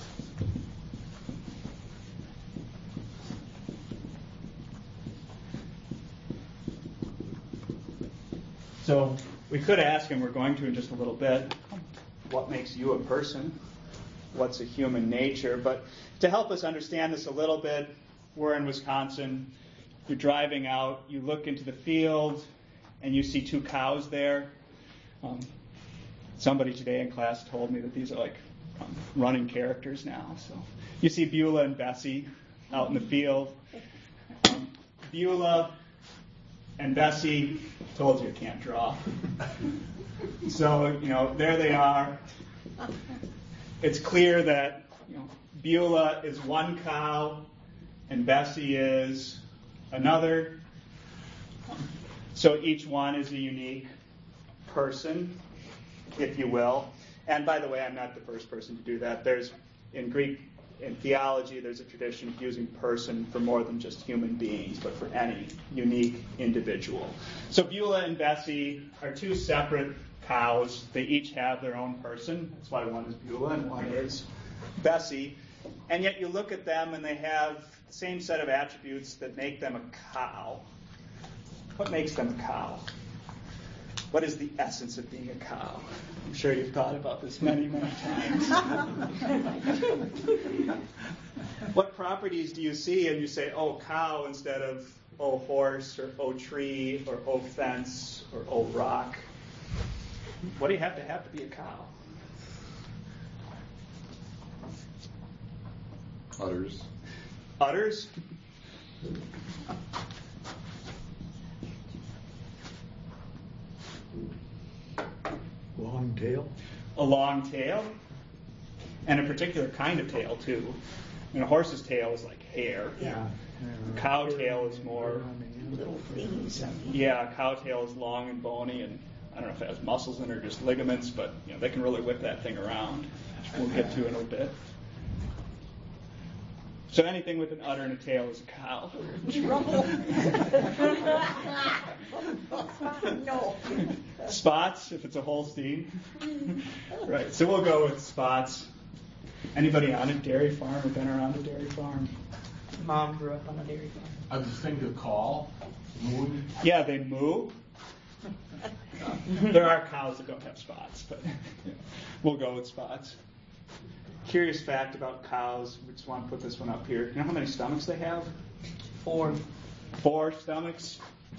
So we could ask, and we're going to in just a little bit, what makes you a person? What's a human nature? But to help us understand this a little bit, we're in Wisconsin. You're driving out, you look into the field, and you see two cows there. Somebody today in class told me that these are like running characters now. So you see Beulah and Bessie out in the field. Beulah and Bessie, told you I can't draw. So, there they are. It's clear that Beulah is one cow and Bessie is another. So each one is a unique person, if you will. And by the way, I'm not the first person to do that. In Greek, in theology, there's a tradition of using person for more than just human beings, but for any unique individual. So Beulah and Bessie are two separate cows. They each have their own person. That's why one is Beulah and one is Bessie. And yet you look at them and they have the same set of attributes that make them a cow. What makes them a cow? What is the essence of being a cow? I'm sure you've thought about this many, many times. What properties do you see and you say, oh, cow, instead of, oh, horse, or oh, tree, or oh, fence, or oh, rock? What do you have to be a cow? Udders. Udders? Long tail. A long tail. And a particular kind of tail, too. A horse's tail is like hair. Yeah. A cow tail is more... Little things. Yeah, a cow tail is long and bony, and I don't know if it has muscles in it or just ligaments, but they can really whip that thing around, which we'll get to in a bit. So anything with an udder and a tail is a cow. Trouble. No. Spots, if it's a Holstein. Right, so we'll go with spots. Anybody on a dairy farm or been around a dairy farm? Mom grew up on a dairy farm. I just think to call. Moo. Yeah, they moo. There are cows that don't have spots, but we'll go with spots. Curious fact about cows, we just want to put this one up here. You know how many stomachs they have? 4. 4 stomachs.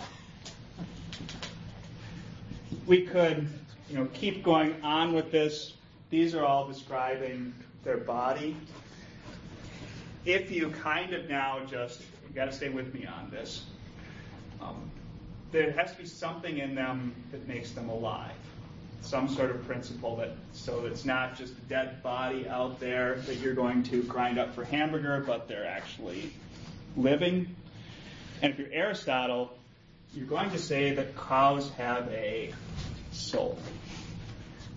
We could, keep going on with this. These are all describing their body. If you kind of now you've got to stay with me on this. There has to be something in them that makes them alive. Some sort of principle so it's not just a dead body out there that you're going to grind up for hamburger, but they're actually living. And if you're Aristotle, you're going to say that cows have a soul.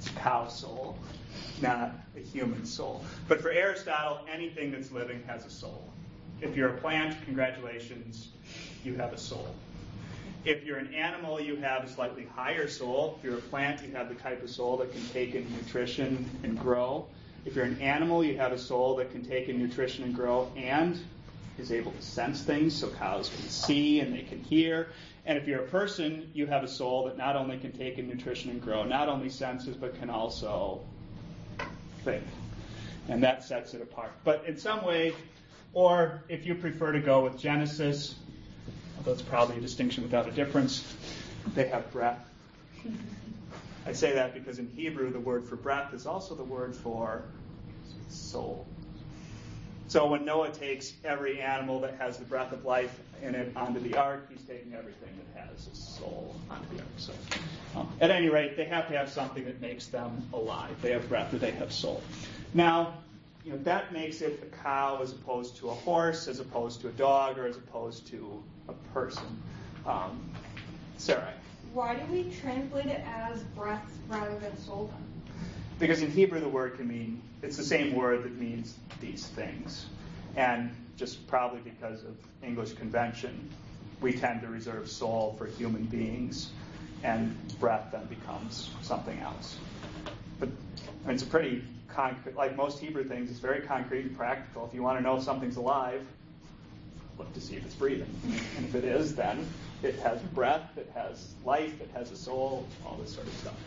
It's a cow soul, not a human soul. But for Aristotle, anything that's living has a soul. If you're a plant, congratulations, you have a soul. If you're an animal, you have a slightly higher soul. If you're a plant, you have the type of soul that can take in nutrition and grow. If you're an animal, you have a soul that can take in nutrition and grow and is able to sense things, so cows can see and they can hear. And if you're a person, you have a soul that not only can take in nutrition and grow, not only senses, but can also think. And that sets it apart. But in some way, or if you prefer to go with Genesis, although it's probably a distinction without a difference, they have breath. I say that because in Hebrew, the word for breath is also the word for soul. So when Noah takes every animal that has the breath of life in it onto the ark, he's taking everything that has a soul onto the ark. So, at any rate, they have to have something that makes them alive. They have breath or they have soul. Now, that makes it a cow as opposed to a horse, as opposed to a dog, or as opposed to a person. Sarah. Why do we translate it as breath rather than soul then? Because in Hebrew the word can mean, it's the same word that means these things. And just probably because of English convention, we tend to reserve soul for human beings, and breath then becomes something else. But it's a pretty concrete, like most Hebrew things, it's very concrete and practical. If you want to know if something's alive, look to see if it's breathing. And if it is, then it has breath, it has life, it has a soul, all this sort of stuff.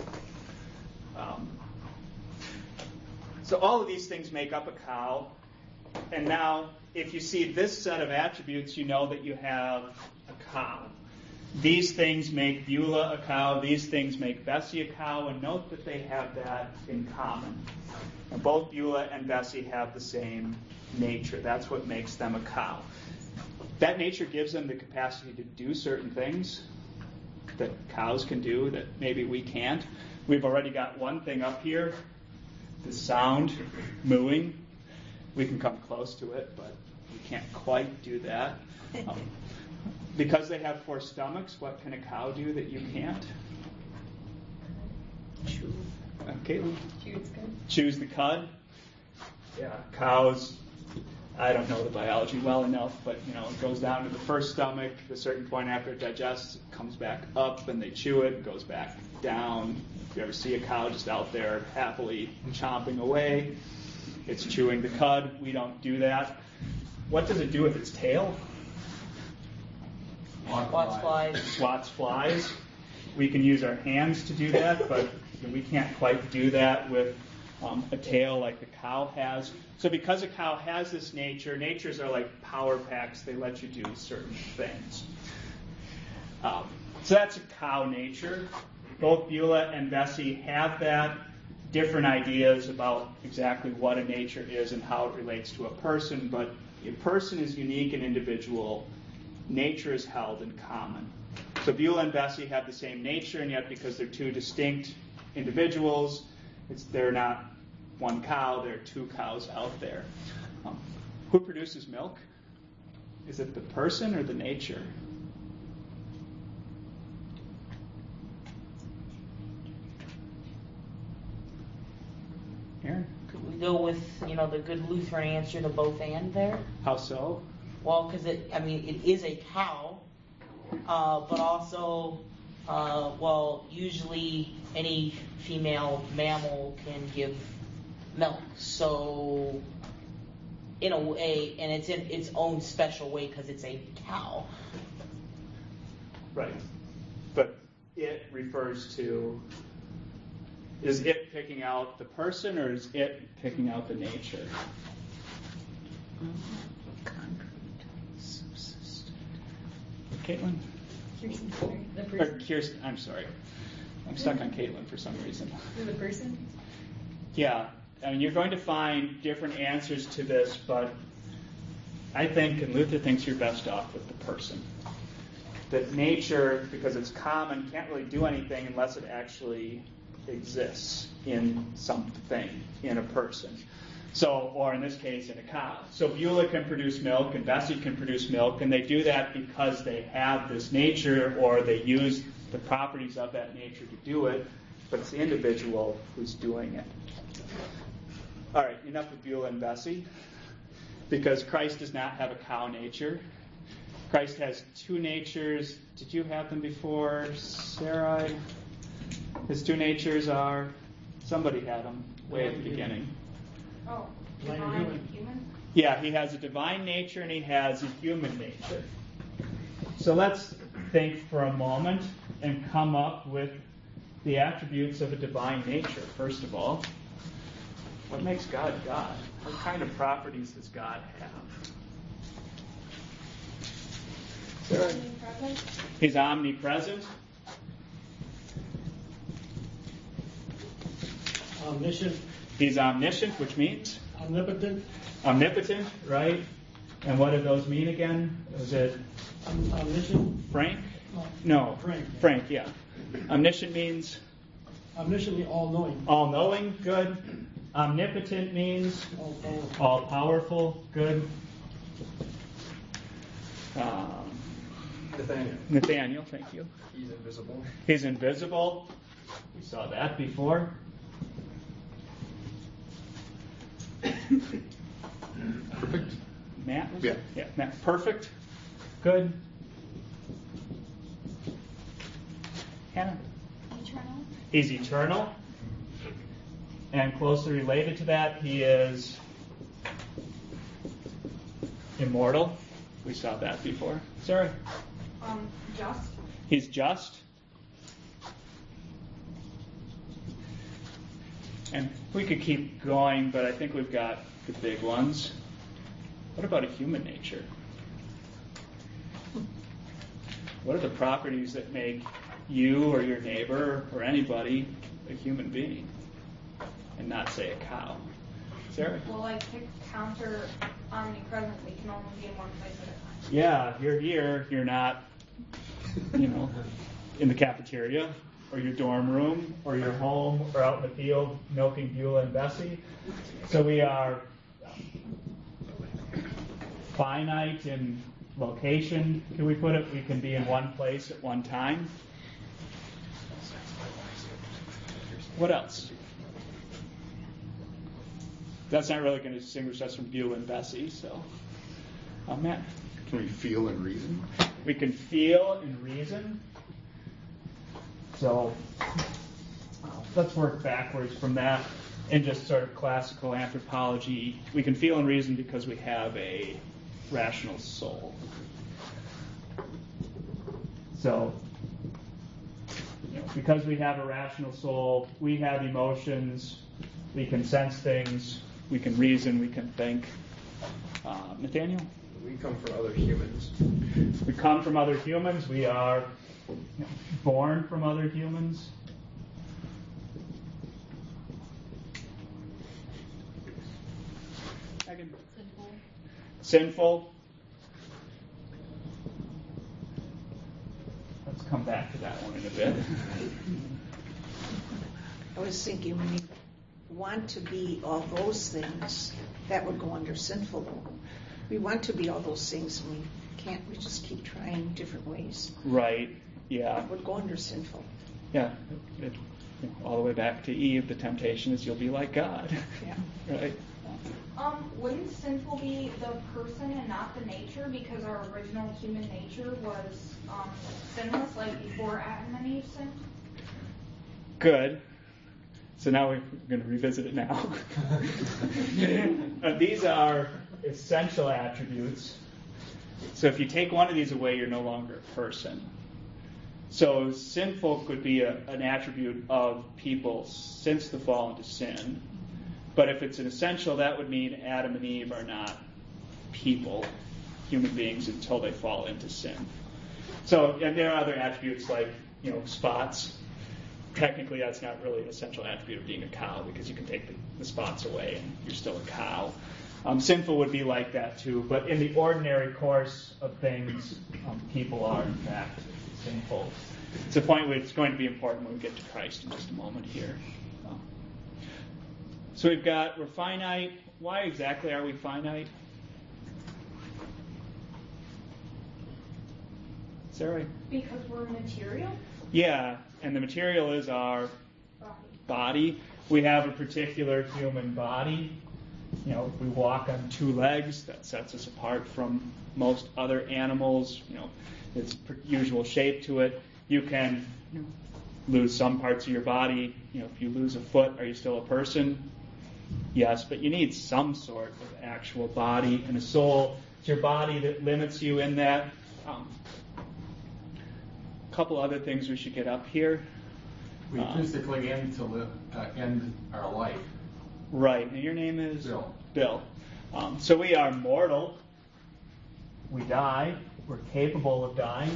So all of these things make up a cow. And now, if you see this set of attributes, you know that you have a cow. These things make Beulah a cow. These things make Bessie a cow. And note that they have that in common. And both Beulah and Bessie have the same nature. That's what makes them a cow. That nature gives them the capacity to do certain things that cows can do that maybe we can't. We've already got one thing up here, the sound, mooing. We can come close to it, but we can't quite do that. Because they have 4 stomachs, what can a cow do that you can't? Chew. Caitlin? Choose the cud. Yeah, cows, I don't know the biology well enough, but it goes down to the first stomach. At a certain point after it digests, it comes back up, and they chew it, goes back down. If you ever see a cow just out there happily chomping away, it's chewing the cud. We don't do that. What does it do with its tail? Swats flies. We can use our hands to do that, but we can't quite do that with a tail like the cow has. So because a cow has this nature, natures are like power packs. They let you do certain things. So that's a cow nature. Both Beulah and Bessie have that. Different ideas about exactly what a nature is and how it relates to a person, but a person is unique and individual. Nature is held in common. So Beulah and Bessie have the same nature, and yet because they're 2 distinct individuals, they're not one cow, there are 2 cows out there. Who produces milk? Is it the person or the nature? Aaron? Could we go with, the good Lutheran answer to both and there? How so? Well, because it is a cow, but also, usually any female mammal can give milk. So, in a way, and it's in its own special way because it's a cow. Right. But it refers to, is it picking out the person or is it picking out the nature? Caitlin? Kirsten, I'm sorry. I'm stuck on Caitlin for some reason. The person? Yeah. You're going to find different answers to this, but I think, and Luther thinks you're best off with the person. That nature, because it's common, can't really do anything unless it actually exists in something, in a person. So, or in this case, in a cow. So Beulah can produce milk and Bessie can produce milk, and they do that because they have this nature, or they use the properties of that nature to do it. but it's the individual who's doing it. All right, enough with Beulah and Bessie, because Christ does not have a cow nature. Christ has two natures. Did you have them before, Sarah? His two natures are, somebody had them way at the beginning. Oh, divine human? Yeah, he has a divine nature and he has a human nature. So let's think for a moment and come up with the attributes of a divine nature, first of all. What makes God God? What kind of properties does God have? Sarah? He's omnipresent. Omniscient. He's omniscient, which means? Omnipotent. Omnipotent, right? And what do those mean again? Was it omniscient? Frank? No. Frank, yeah. Omniscient means? Omniscient, all-knowing. All-knowing, good. Omnipotent means? All-powerful, good. Nathaniel, thank you. He's invisible. He's invisible. We saw that before. Perfect. Matt? Yeah. Yeah, Matt. Perfect. Good. Hannah? Eternal. He's eternal. And closely related to that, he is immortal. We saw that before. Sorry. Just. He's just. And we could keep going, but I think we've got the big ones. What about a human nature? What are the properties that make you or your neighbor or anybody a human being and not, say, a cow? Sarah? Well, like to counter omnipresent, we can only be in one place at a time. Yeah, you're here. You're not, in the cafeteria or your dorm room or your home or out in the field milking Beulah and Bessie. So we are finite in location. Can we put it? We can be in one place at one time. What else? That's not really going to distinguish us from Beulah and Bessie. So, Matt. Can we feel and reason? We can feel and reason. So let's work backwards from that in just sort of classical anthropology. We can feel and reason because we have a rational soul. So because we have a rational soul, we have emotions, we can sense things, we can reason, we can think. Nathaniel? We come from other humans. We come from other humans. We are born from other humans. Sinful. Let's come back to that one in a bit. I was thinking when you want to be all those things, that would go under sinful. We want to be all those things, and we can't. We just keep trying different ways. Right. Yeah. That would go under sinful. Yeah. All the way back to Eve, the temptation is you'll be like God. Yeah. Right. Wouldn't sinful be the person and not the nature, because our original human nature was sinless, like before Adam and Eve sinned? Good. So now we're going to revisit it now. These are essential attributes. So if you take one of these away, you're no longer a person. So sinful could be an attribute of people since the fall into sin. But if it's an essential, that would mean Adam and Eve are not people, human beings, until they fall into sin. So, and there are other attributes like, spots. Technically, that's not really an essential attribute of being a cow, because you can take the spots away and you're still a cow. Sinful would be like that too, but in the ordinary course of things, people are in fact sinful. It's a point where it's going to be important when we get to Christ in just a moment here. So we're finite. Why exactly are we finite? Sarah? Because we're material? Yeah, and the material is our Body. We have a particular human body. You know, if we walk on two legs, that sets us apart from most other animals. You know, it's usual shape to it. You can lose some parts of your body. You know, if you lose a foot, are you still a person? Yes, but you need some sort of actual body and a soul. It's your body that limits you in that. A couple other things we should get up here. We physically end our life. Right. And your name is? Bill. So we are mortal. We die. We're capable of dying.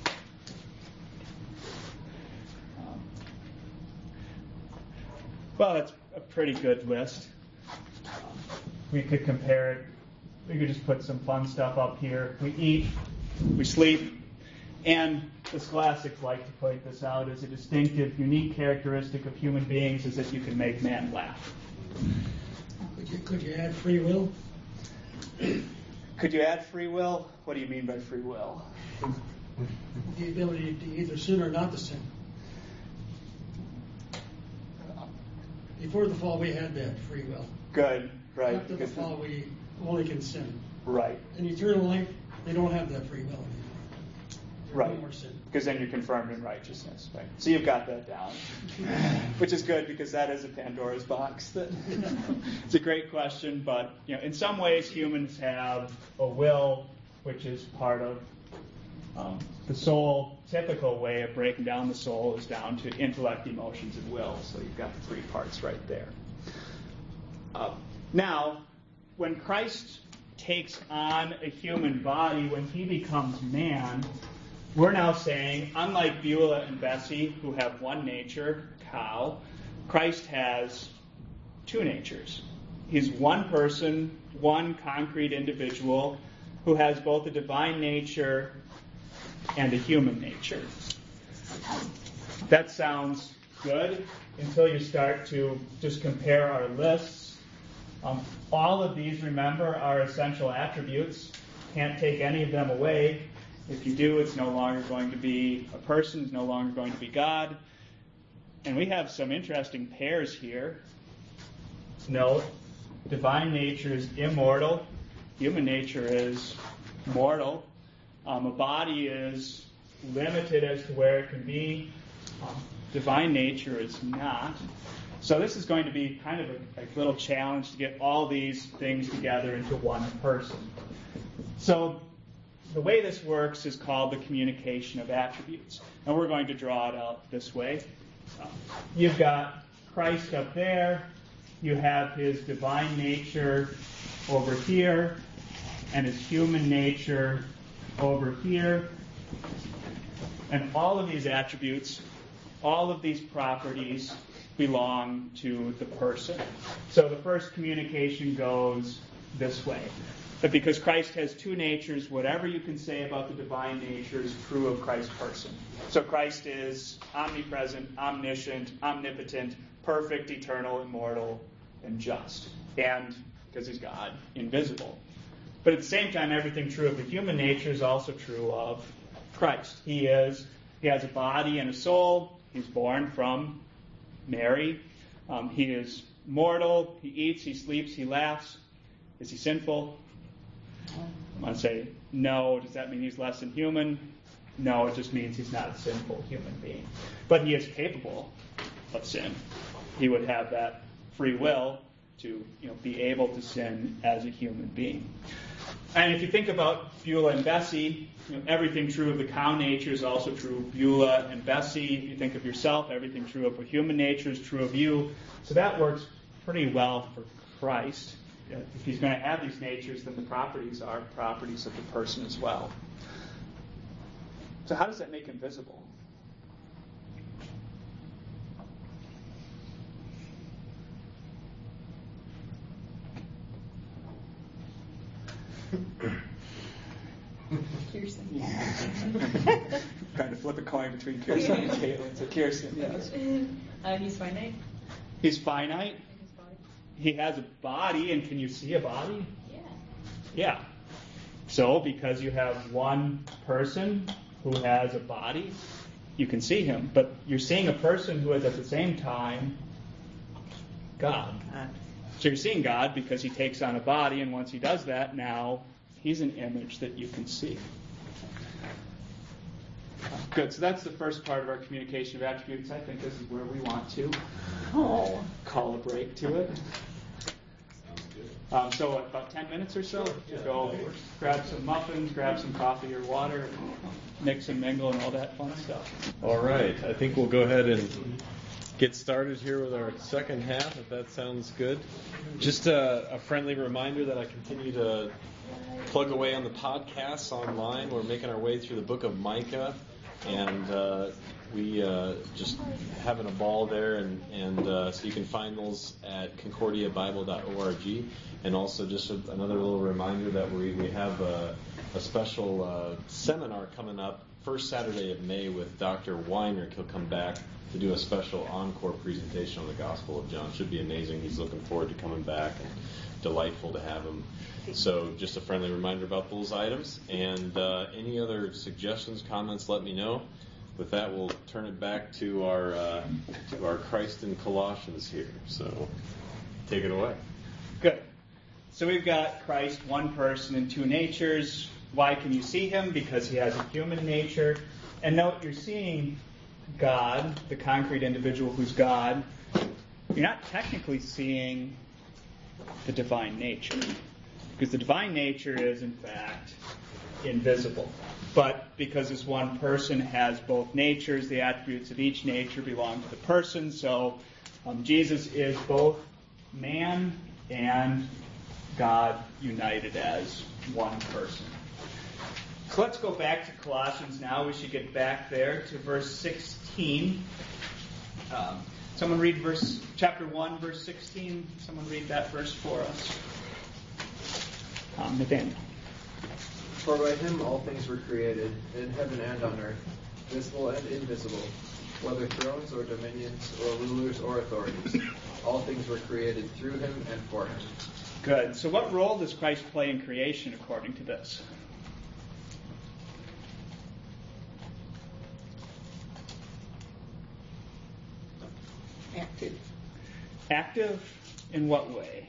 Well, that's a pretty good list. We could compare it. We could just put some fun stuff up here. We eat. We sleep. And the scholastics like to point this out as a distinctive, unique characteristic of human beings is that you can make man laugh. Could you add free will? Could you add free will? What do you mean by free will? The ability to either sin or not to sin. Before the fall, we had that free will. Good, right. After the fall, we only can sin. Right. In eternal life, they don't have that free will anymore. Right. No more sin. Because then you're confirmed in righteousness, right? So you've got that down, which is good because that is a Pandora's box. It's a great question, but you know, in some ways, humans have a will, which is part of the soul. Typical way of breaking down the soul is down to intellect, emotions, and will. So you've got the three parts right there. Now, when Christ takes on a human body, when he becomes man, we're now saying, unlike Beulah and Bessie, who have one nature, cow, Christ has two natures. He's one person, one concrete individual, who has both a divine nature and a human nature. That sounds good until you start to just compare our lists. All of these, remember, are essential attributes. Can't take any of them away. If you do, it's no longer going to be a person, it's no longer going to be God. And we have some interesting pairs here. Note, divine nature is immortal. Human nature is mortal. A body is limited as to where it can be. Divine nature is not. So this is going to be kind of a little challenge to get all these things together into one person. So the way this works is called the communication of attributes. And we're going to draw it out this way. You've got Christ up there. You have his divine nature over here and his human nature over here. And all of these attributes, all of these properties belong to the person. So the first communication goes this way. That because Christ has two natures, whatever you can say about the divine nature is true of Christ's person. So Christ is omnipresent, omniscient, omnipotent, perfect, eternal, immortal, and just. And, because he's God, invisible. But at the same time, everything true of the human nature is also true of Christ. He has a body and a soul. He's born from Mary. He is mortal. He eats, he sleeps, he laughs. Is he sinful? I'm going to say no. Does that mean he's less than human? No, it just means he's not a sinful human being. But he is capable of sin. He would have that free will to be able to sin as a human being. And if you think about Beulah and Bessie, everything true of the cow nature is also true of Beulah and Bessie. If you think of yourself, everything true of a human nature is true of you. So that works pretty well for Christ. If he's going to have these natures, then the properties are properties of the person as well. So how does that make him visible? Kirsten. Trying to flip a coin between Kirsten and Caitlin. So Kirsten, yes. He's finite. He's finite. He has a body, and can you see a body? Yeah. Yeah. So, because you have one person who has a body, you can see him, but you're seeing a person who is at the same time God. So you're seeing God because he takes on a body, and once he does that, now he's an image that you can see. Good. So that's the first part of our communication of attributes. I think this is where we want to call a break to it. So about 10 minutes or so, go grab some muffins, grab some coffee or water, mix and mingle and all that fun stuff. All right. I think we'll go ahead and get started here with our second half, if that sounds good. Just a friendly reminder that I continue to plug away on the podcasts online. We're making our way through the book of Micah, and we just having a ball there, and so you can find those at concordiabible.org. And also just another little reminder that we have a special seminar coming up first Saturday of May with Dr. Weiner. He'll come back to do a special encore presentation on the Gospel of John. Should be amazing. He's looking forward to coming back, and delightful to have him. So just a friendly reminder about those items. And any other suggestions, comments, let me know. With that, we'll turn it back to our Christ in Colossians here. So take it away. Good. So we've got Christ, one person and two natures. Why can you see him? Because he has a human nature. And note, you're seeing God, the concrete individual who's God. You're not technically seeing the divine nature, because the divine nature is, in fact, invisible. But because this one person has both natures, the attributes of each nature belong to the person. So Jesus is both man and God united as one person. So let's go back to Colossians now. We should get back there to verse 16. Someone read chapter 1, verse 16. Someone read that verse for us. Nathaniel. For by him all things were created, in heaven and on earth, visible and invisible, whether thrones or dominions or rulers or authorities. All things were created through him and for him. Good. So what role does Christ play in creation according to this? Active. Active in what way?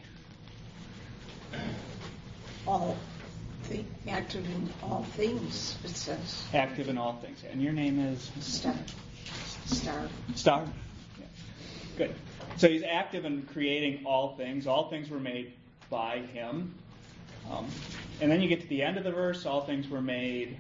Active in all things, it says. Active in all things. And your name is? Star. Star? Yeah. Good. So he's active in creating all things. All things were made by him. And then you get to the end of the verse, all things were made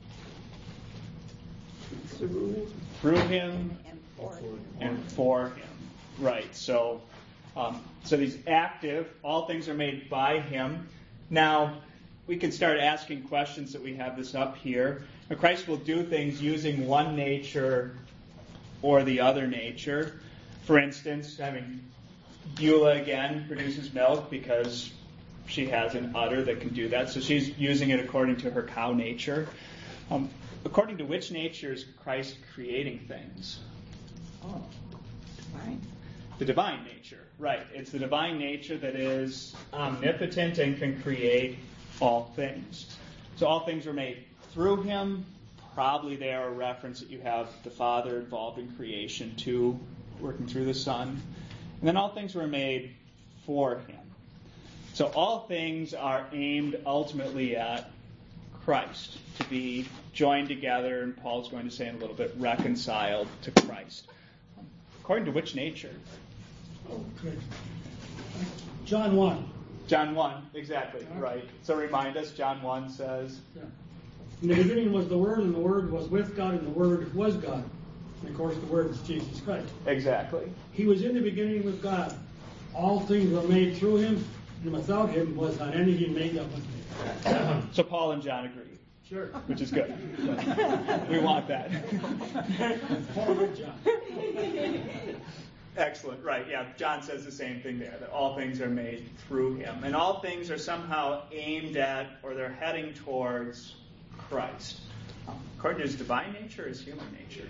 through him and for him. Right. So he's active. All things are made by him. Now, we can start asking questions that we have this up here. Now, Christ will do things using one nature or the other nature. For instance, Beulah again produces milk because she has an udder that can do that. So she's using it according to her cow nature. According to which nature is Christ creating things? Divine. The divine nature. Right. It's the divine nature that is omnipotent and can create all things. So all things are made through him. Probably they are a reference that you have the Father involved in creation too, working through the Son. And then all things were made for him. So all things are aimed ultimately at Christ, to be joined together, and Paul's going to say in a little bit, reconciled to Christ. According to which nature? Okay. John 1. John 1, exactly, right. So remind us, John 1 says? Yeah. In the beginning was the Word, and the Word was with God, and the Word was God. And of course, the Word is Jesus Christ. Exactly. He was in the beginning with God. All things were made through him, and without him was not anything made that was made. So Paul and John agree. Sure. Which is good. We want that. Paul with John. Excellent. Right. Yeah. John says the same thing there, that all things are made through him. And all things are somehow aimed at, or they're heading towards Christ. According to his divine nature or his human nature?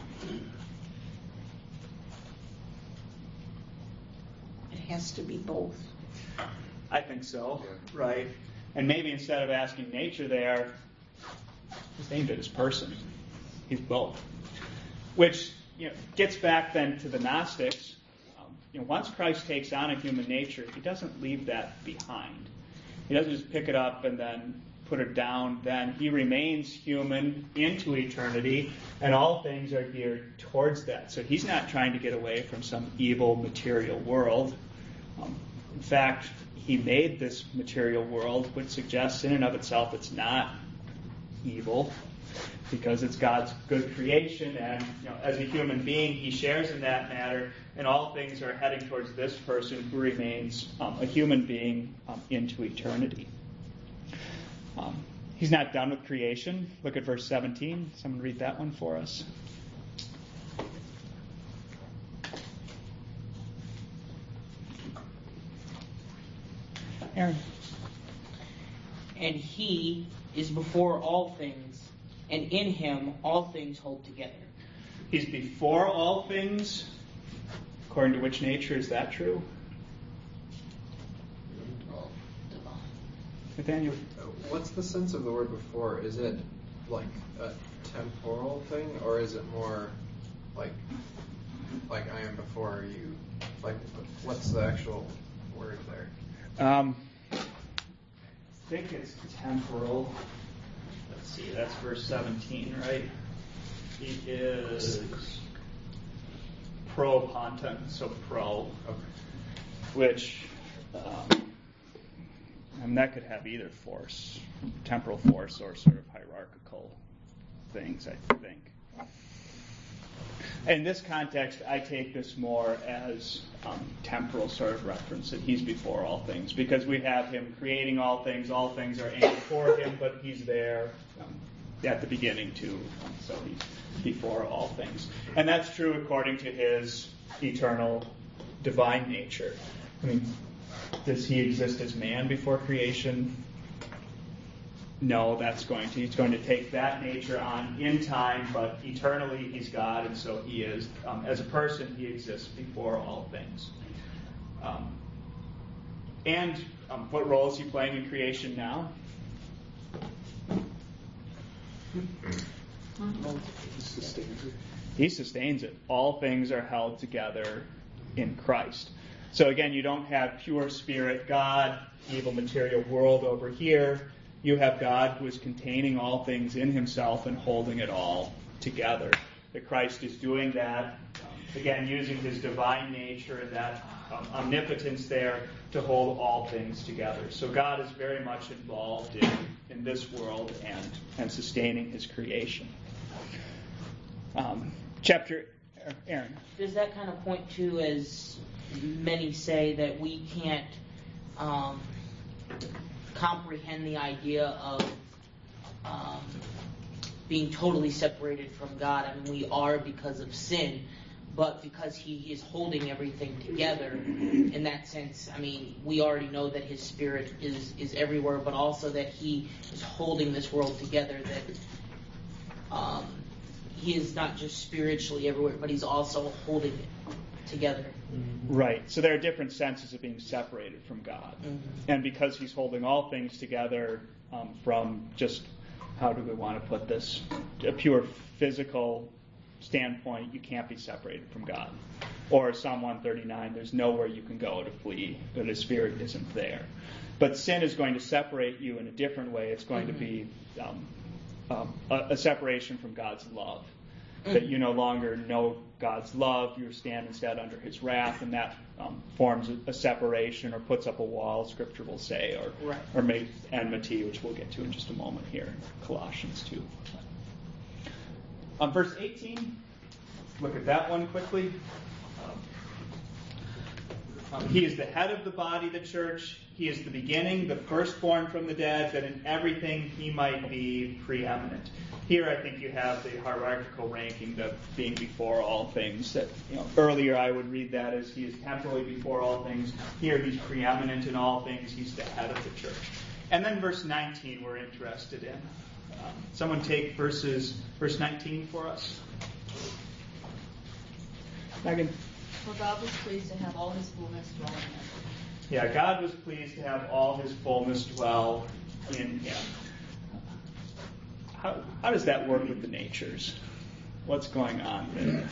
It has to be both. I think so. Right. And maybe instead of asking nature there, it's aimed at his person. He's both. which gets back then to the Gnostics. Once Christ takes on a human nature, he doesn't leave that behind. He doesn't just pick it up and then put it down. Then he remains human into eternity, and all things are geared towards that. So he's not trying to get away from some evil material world. In fact, he made this material world, which suggests in and of itself it's not evil, because it's God's good creation, and as a human being, he shares in that matter, and all things are heading towards this person who remains a human being into eternity. He's not done with creation. Look at verse 17. Someone read that one for us. Aaron. And he is before all things, and in him all things hold together. He's before all things. According to which nature is that true? Nathaniel. What's the sense of the word before? Is it like a temporal thing, or is it more like I am before you? Like, what's the actual word there? I think it's temporal. Let's see, that's verse 17, right? He is pro-ponton, so pro, which that could have either force, temporal force, or sort of hierarchical things, I think. In this context, I take this more as temporal sort of reference, that he's before all things, because we have him creating all things are aimed for him, but he's there at the beginning too, so he's before all things. And that's true according to his eternal divine nature. I mean, does he exist as man before creation? No, he's going to take that nature on in time, but eternally he's God, and so he is, as a person, he exists before all things. And what role is he playing in creation now? He sustains it. All things are held together in Christ. So again, you don't have pure spirit God, evil material world over here. You have God who is containing all things in himself and holding it all together. That Christ is doing that, again, using his divine nature and that omnipotence there to hold all things together. So God is very much involved in this world and sustaining his creation. Aaron. Does that kind of point to, as many say, that we can't comprehend the idea of being totally separated from God? I mean, we are because of sin, but because he is holding everything together in that sense, I mean, we already know that his spirit is everywhere, but also that he is holding this world together, that he is not just spiritually everywhere, but he's also holding it together. Right. So there are different senses of being separated from God. Mm-hmm. And because he's holding all things together from just, how do we want to put this, a pure physical standpoint, you can't be separated from God. Or Psalm 139, there's nowhere you can go to flee, but his spirit isn't there. But sin is going to separate you in a different way. It's going to be a separation from God's love. That you no longer know God's love, you stand instead under his wrath, and that forms a separation or puts up a wall, Scripture will say, or makes enmity, which we'll get to in just a moment here in Colossians 2. Verse 18, look at that one quickly. He is the head of the body, the church. He is the beginning, the firstborn from the dead, that in everything he might be preeminent. Here I think you have the hierarchical ranking, the being before all things. That earlier I would read that as he is temporally before all things. Here he's preeminent in all things. He's the head of the church. And then verse 19 we're interested in. Someone take verse 19 for us. Megan. For God was pleased to have all his fullness dwell in him. Yeah, God was pleased to have all his fullness dwell in him. How does that work with the natures? What's going on there?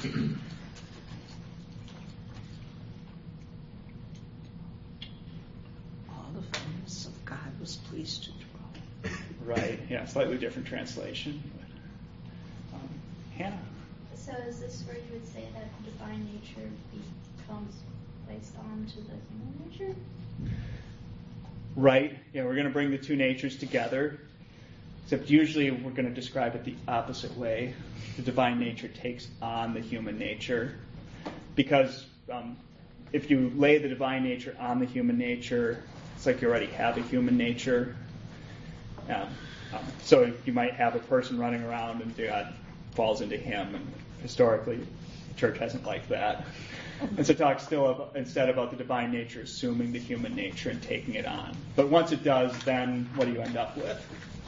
All the fullness of God was pleased to dwell. Right, yeah, slightly different translation. Hannah? So is this where you would say that divine nature becomes placed onto the human nature? Right, yeah, we're going to bring the two natures together, except usually we're going to describe it the opposite way. The divine nature takes on the human nature, because if you lay the divine nature on the human nature, it's like you already have a human nature. So you might have a person running around and God falls into him, and historically the church hasn't liked that. And so talk still instead about the divine nature assuming the human nature and taking it on. But once it does, then what do you end up with?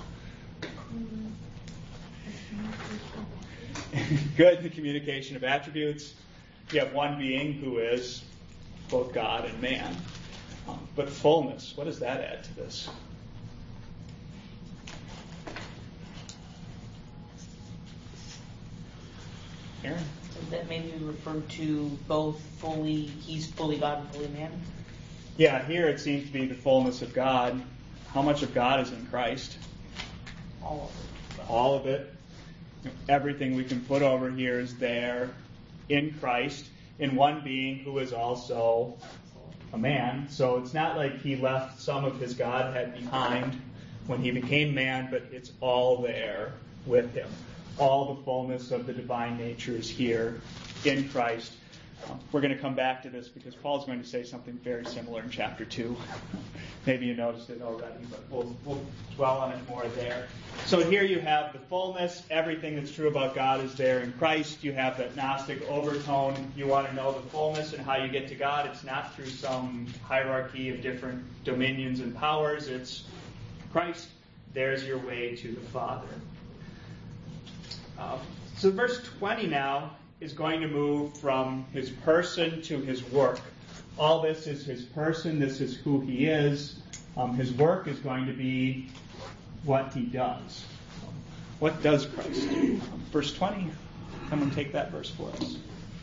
Good, the communication of attributes. You have one being who is both God and man. But fullness, what does that add to this? Aaron? That maybe refer to both he's fully God and fully man? Yeah, here it seems to be the fullness of God. How much of God is in Christ? All of it. All of it. Everything we can put over here is there in Christ, in one being who is also a man. So it's not like he left some of his Godhead behind when he became man, but it's all there with him. All the fullness of the divine nature is here in Christ. We're going to come back to this because Paul's going to say something very similar in chapter 2. Maybe you noticed it already, but we'll dwell on it more there. So here you have the fullness. Everything that's true about God is there in Christ. You have that Gnostic overtone. You want to know the fullness and how you get to God. It's not through some hierarchy of different dominions and powers. It's Christ. There's your way to the Father. So verse 20 now is going to move from his person to his work. All this is his person. This is who he is. His work is going to be what he does. What does Christ do? Verse 20. Come and take that verse for us.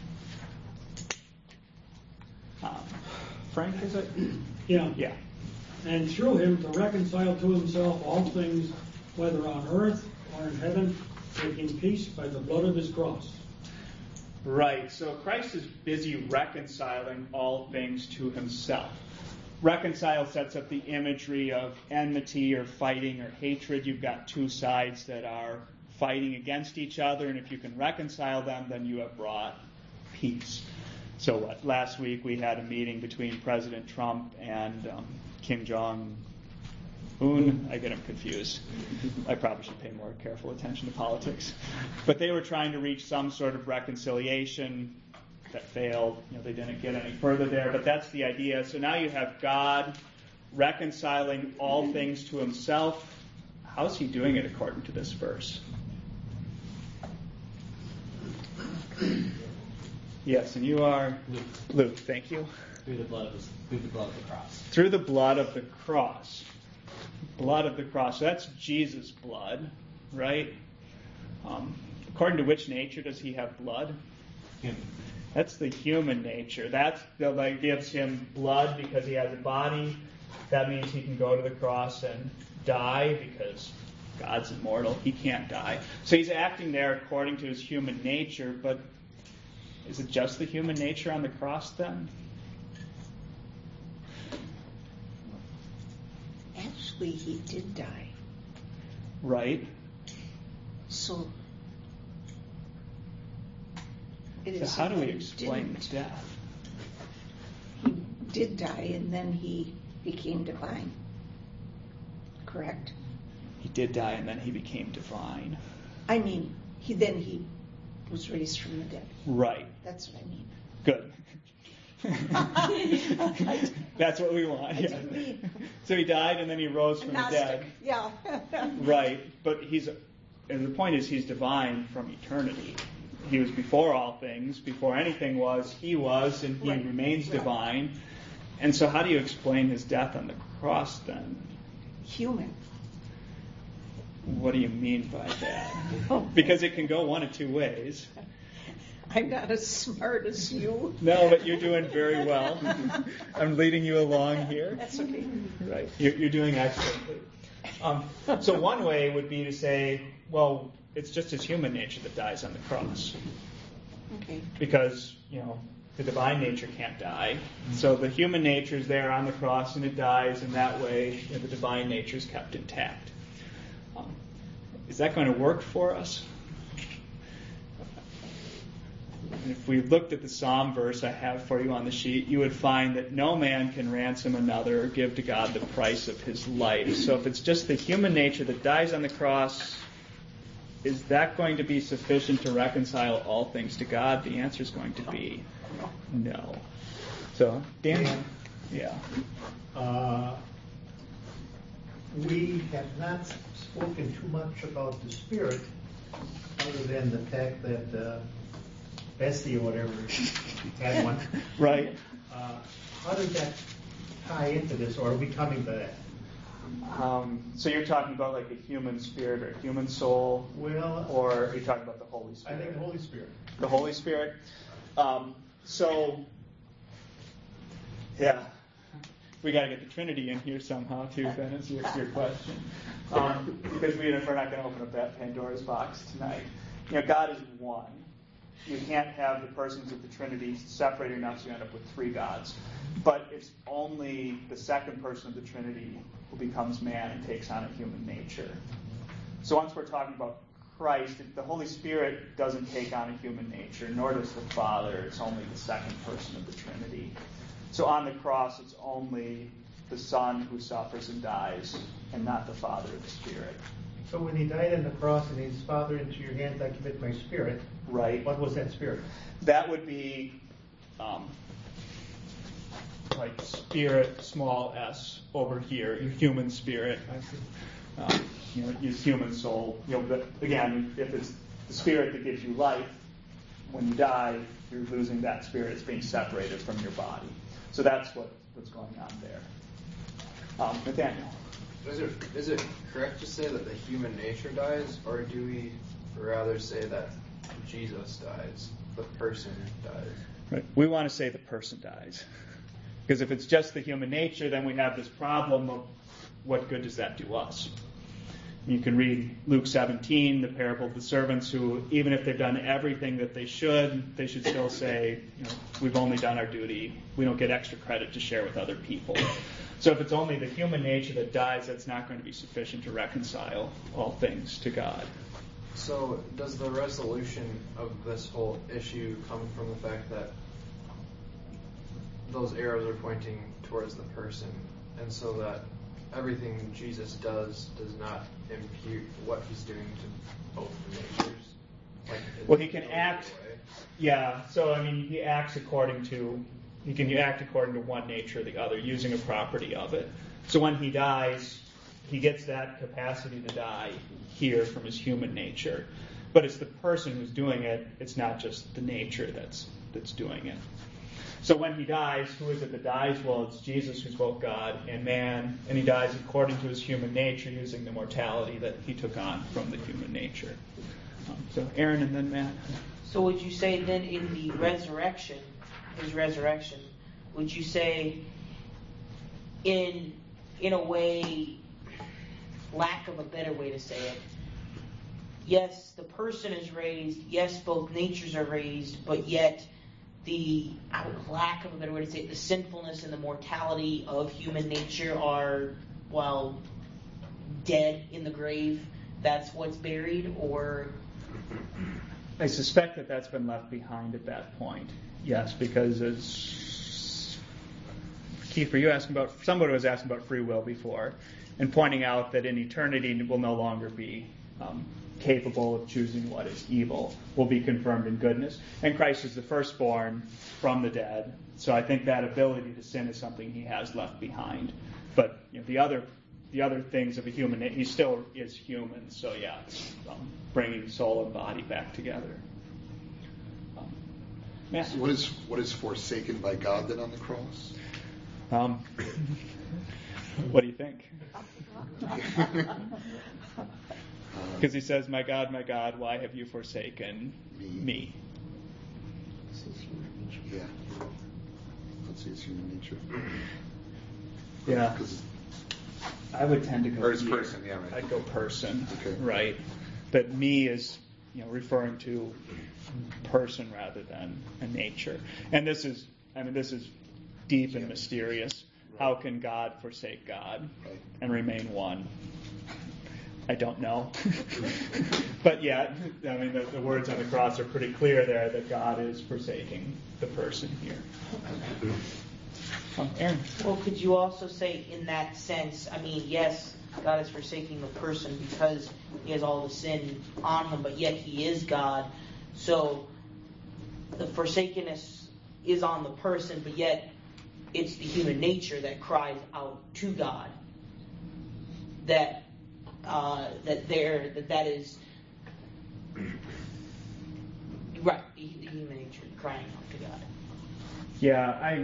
Frank, is it? Yeah. Yeah. And through him to reconcile to himself all things, whether on earth or in heaven, making peace by the blood of his cross. Right, so Christ is busy reconciling all things to himself. Reconcile sets up the imagery of enmity or fighting or hatred. You've got two sides that are fighting against each other, and if you can reconcile them, then you have brought peace. So what? Last week we had a meeting between President Trump and Kim Jong-un. I get them confused. I probably should pay more careful attention to politics. But they were trying to reach some sort of reconciliation that failed. They didn't get any further there, but that's the idea. So now you have God reconciling all things to himself. How's he doing it according to this verse? Yes, and you are Luke. Thank you. Through the blood of the cross. Through the blood of the cross. Blood of the cross. So that's Jesus' blood, right? According to which nature does he have blood? Human. That's the human nature. That gives him blood because he has a body. That means he can go to the cross and die because God's immortal. He can't die. So he's acting there according to his human nature, but is it just the human nature on the cross then? Actually, he did die. Right. So how do we explain death? He did die, and then he became divine. Correct? He did die, and then he became divine. I mean, he was raised from the dead. Right. That's what I mean. Good. That's what we want. Yeah. So he died and then he rose from the dead. Yeah. Right. But and the point is he's divine from eternity. He was before all things. Before anything was, he was, and he remains divine. And so how do you explain his death on the cross then? Human. What do you mean by that? Because it can go one of two ways. I'm not as smart as you. No, but you're doing very well. I'm leading you along here. That's okay. Right. You're doing excellently. So one way would be to say, well, it's just his human nature that dies on the cross. Okay. Because, the divine nature can't die. So the human nature is there on the cross and it dies, and that way the divine nature is kept intact. Is that going to work for us? If we looked at the Psalm verse I have for you on the sheet, you would find that no man can ransom another or give to God the price of his life. So if it's just the human nature that dies on the cross, is that going to be sufficient to reconcile all things to God? The answer is going to be no. So, Dan? Yeah. We have not spoken too much about the Spirit, other than the fact that Bessie or whatever had one. Right. How does that tie into this, or are we coming to that? So you're talking about like a human spirit or a human soul? Well, or are you talking about the Holy Spirit? I think the Holy Spirit. The Holy Spirit? We got to get the Trinity in here somehow too, then, is your question. Because we're not going to open up that Pandora's box tonight. God is one. You can't have the persons of the Trinity separated enough so you end up with three gods. But it's only the second person of the Trinity who becomes man and takes on a human nature. So once we're talking about Christ, the Holy Spirit doesn't take on a human nature, nor does the Father. It's only the second person of the Trinity. So on the cross, it's only the Son who suffers and dies, and not the Father or the Spirit. So when he died on the cross and his Father, into your hands I commit my spirit. Right. What was that spirit? That would be like spirit, small s, over here, your human spirit. Your human soul. But again, if it's the spirit that gives you life, when you die, you're losing that spirit. It's being separated from your body. So that's what's going on there. Nathaniel. Is it correct to say that the human nature dies, or do we rather say that Jesus dies, the person dies? Right. We want to say the person dies. Because if it's just the human nature, then we have this problem of what good does that do us? You can read Luke 17, the parable of the servants who, even if they've done everything that they should still say, we've only done our duty. We don't get extra credit to share with other people. So if it's only the human nature that dies, that's not going to be sufficient to reconcile all things to God. So does the resolution of this whole issue come from the fact that those arrows are pointing towards the person, and so that everything Jesus does not impute what he's doing to both the natures? Well, he can act. Yeah. So he acts according to. He can act according to one nature or the other, using a property of it. So when he dies, he gets that capacity to die here from his human nature. But it's the person who's doing it. It's not just the nature that's doing it. So when he dies, who is it that dies? Well, it's Jesus, who's both God and man, and he dies according to his human nature, using the mortality that he took on from the human nature. So Aaron and then Matt. So would you say then in the resurrection, his resurrection, would you say in a way, lack of a better way to say it, yes, the person is raised, yes, both natures are raised, but yet the lack of a better way to say it, the sinfulness and the mortality of human nature are, dead in the grave? That's what's buried, or? I suspect that that's been left behind at that point. Yes, because as Keith, were you asking about? Somebody was asking about free will before, and pointing out that in eternity will no longer be capable of choosing what is evil, will be confirmed in goodness. And Christ is the firstborn from the dead, so I think that ability to sin is something he has left behind. But the other things of a human, he still is human, so yeah, it's bringing soul and body back together. So what is forsaken by God then on the cross? What do you think? Because he says, my God, why have you forsaken me? Yeah. Let's see, it's human nature. Yeah. I would tend to go or his here. person, yeah, right. I'd go person, okay. Right. But me is, referring to person rather than a nature. And this is deep and mysterious. Right. How can God forsake God and remain one? I don't know. But yeah, the words on the cross are pretty clear there that God is forsaking the person here. Aaron. Well, could you also say in that sense, yes, God is forsaking the person because he has all the sin on him, but yet he is God. So the forsakenness is on the person, but yet it's the human nature that cries out to God. That is right, the human nature crying out to God. Yeah,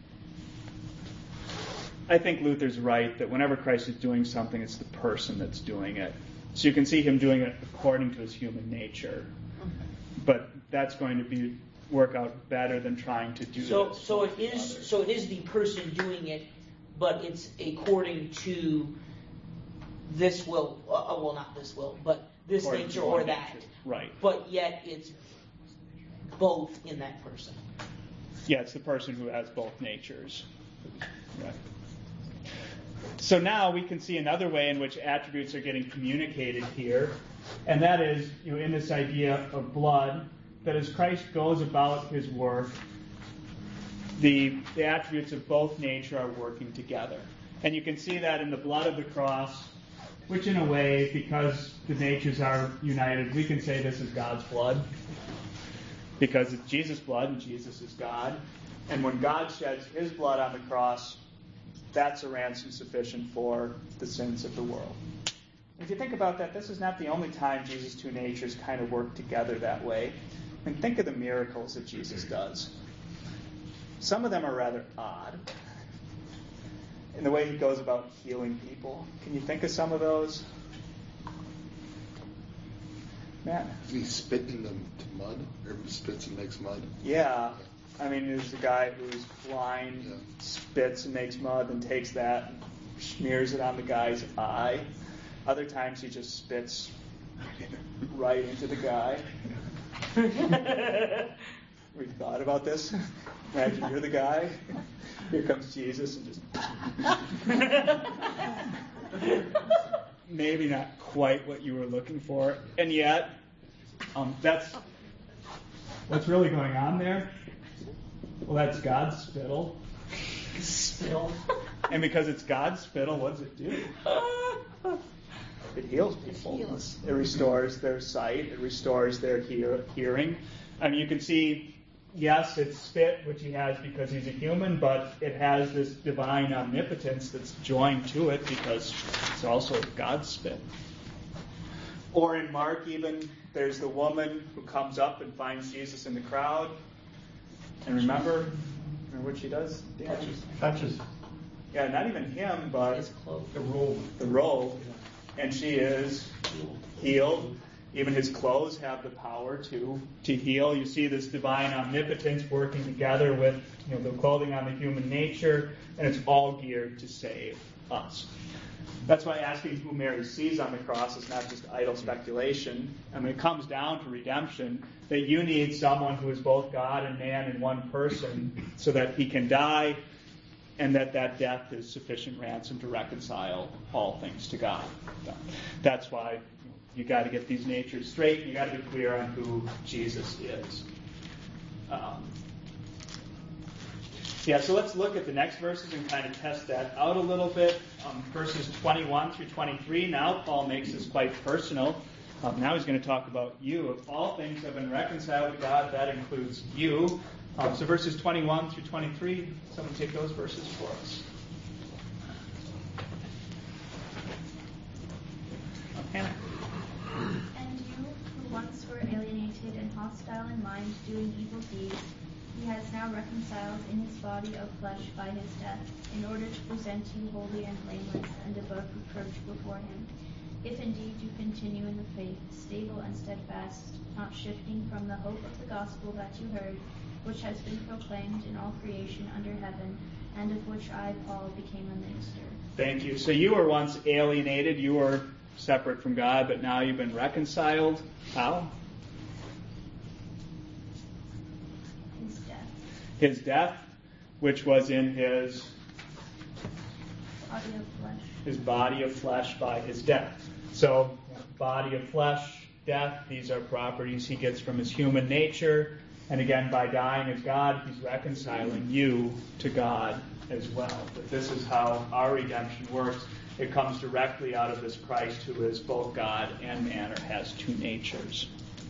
I think Luther's right that whenever Christ is doing something, it's the person that's doing it. So you can see him doing it according to his human nature, but that's going to work out better than trying to do this. So it is the person doing it, but it's according to this will. Well, not this will, but this According nature to or nature. that. Right. But yet it's both in that person. Yeah, it's the person who has both natures. Right. So now we can see another way in which attributes are getting communicated here, and that is, in this idea of blood, that as Christ goes about his work, the attributes of both nature are working together. And you can see that in the blood of the cross, which in a way, because the natures are united, we can say this is God's blood, because it's Jesus' blood and Jesus is God. And when God sheds his blood on the cross, that's a ransom sufficient for the sins of the world. If you think about that, this is not the only time Jesus' two natures kind of work together that way. Think of the miracles that Jesus does. Some of them are rather odd in the way he goes about healing people. Can you think of some of those? Matt? Does he spit in the mud? Or spits and makes mud? Yeah. There's a guy who's blind, spits and makes mud, and takes that and smears it on the guy's eye. Other times he just spits right into the guy. We've thought about this. Imagine you're the guy. Here comes Jesus and just... Maybe not quite what you were looking for. And yet, that's what's really going on there. Well, that's God's spittle. Spittle. And because it's God's spittle, what does it do? It heals people. It restores their sight. It restores their hearing. You can see, yes, it's spit, which he has because he's a human, but it has this divine omnipotence that's joined to it because it's also God's spit. Or in Mark even, there's the woman who comes up and finds Jesus in the crowd. And remember what she does? Touches. Yeah, not even him, but the robe. The robe. And she is healed. Even his clothes have the power to heal. You see this divine omnipotence working together with the clothing on the human nature, and it's all geared to save us. That's why asking who Mary sees on the cross is not just idle speculation. It comes down to redemption, that you need someone who is both God and man in one person so that he can die, and that death is sufficient ransom to reconcile all things to God. That's why you got to get these natures straight, and you got to be clear on who Jesus is. So let's look at the next verses and kind of test that out a little bit. Verses 21 through 23. Now Paul makes this quite personal. Now he's going to talk about you. If all things have been reconciled to God, that includes you. So verses 21 through 23, someone take those verses for us. Hannah. And you, who once were alienated and hostile in mind, doing evil deeds, he has now reconciled in his body of flesh by his death, in order to present you holy and blameless and above reproach before him. if indeed you continue in the faith, stable and steadfast, not shifting from the hope of the gospel that you heard, which has been proclaimed in all creation under heaven, and of which I, Paul, became a minister. Thank you. So you were once alienated, you were separate from God, but now you've been reconciled. How? His death. His death, which was in his body of flesh. His body of flesh by his death. So, body of flesh, death, these are properties he gets from his human nature. And again, by dying as God, he's reconciling you to God as well. But this is how our redemption works. It comes directly out of this Christ who is both God and man, or has two natures.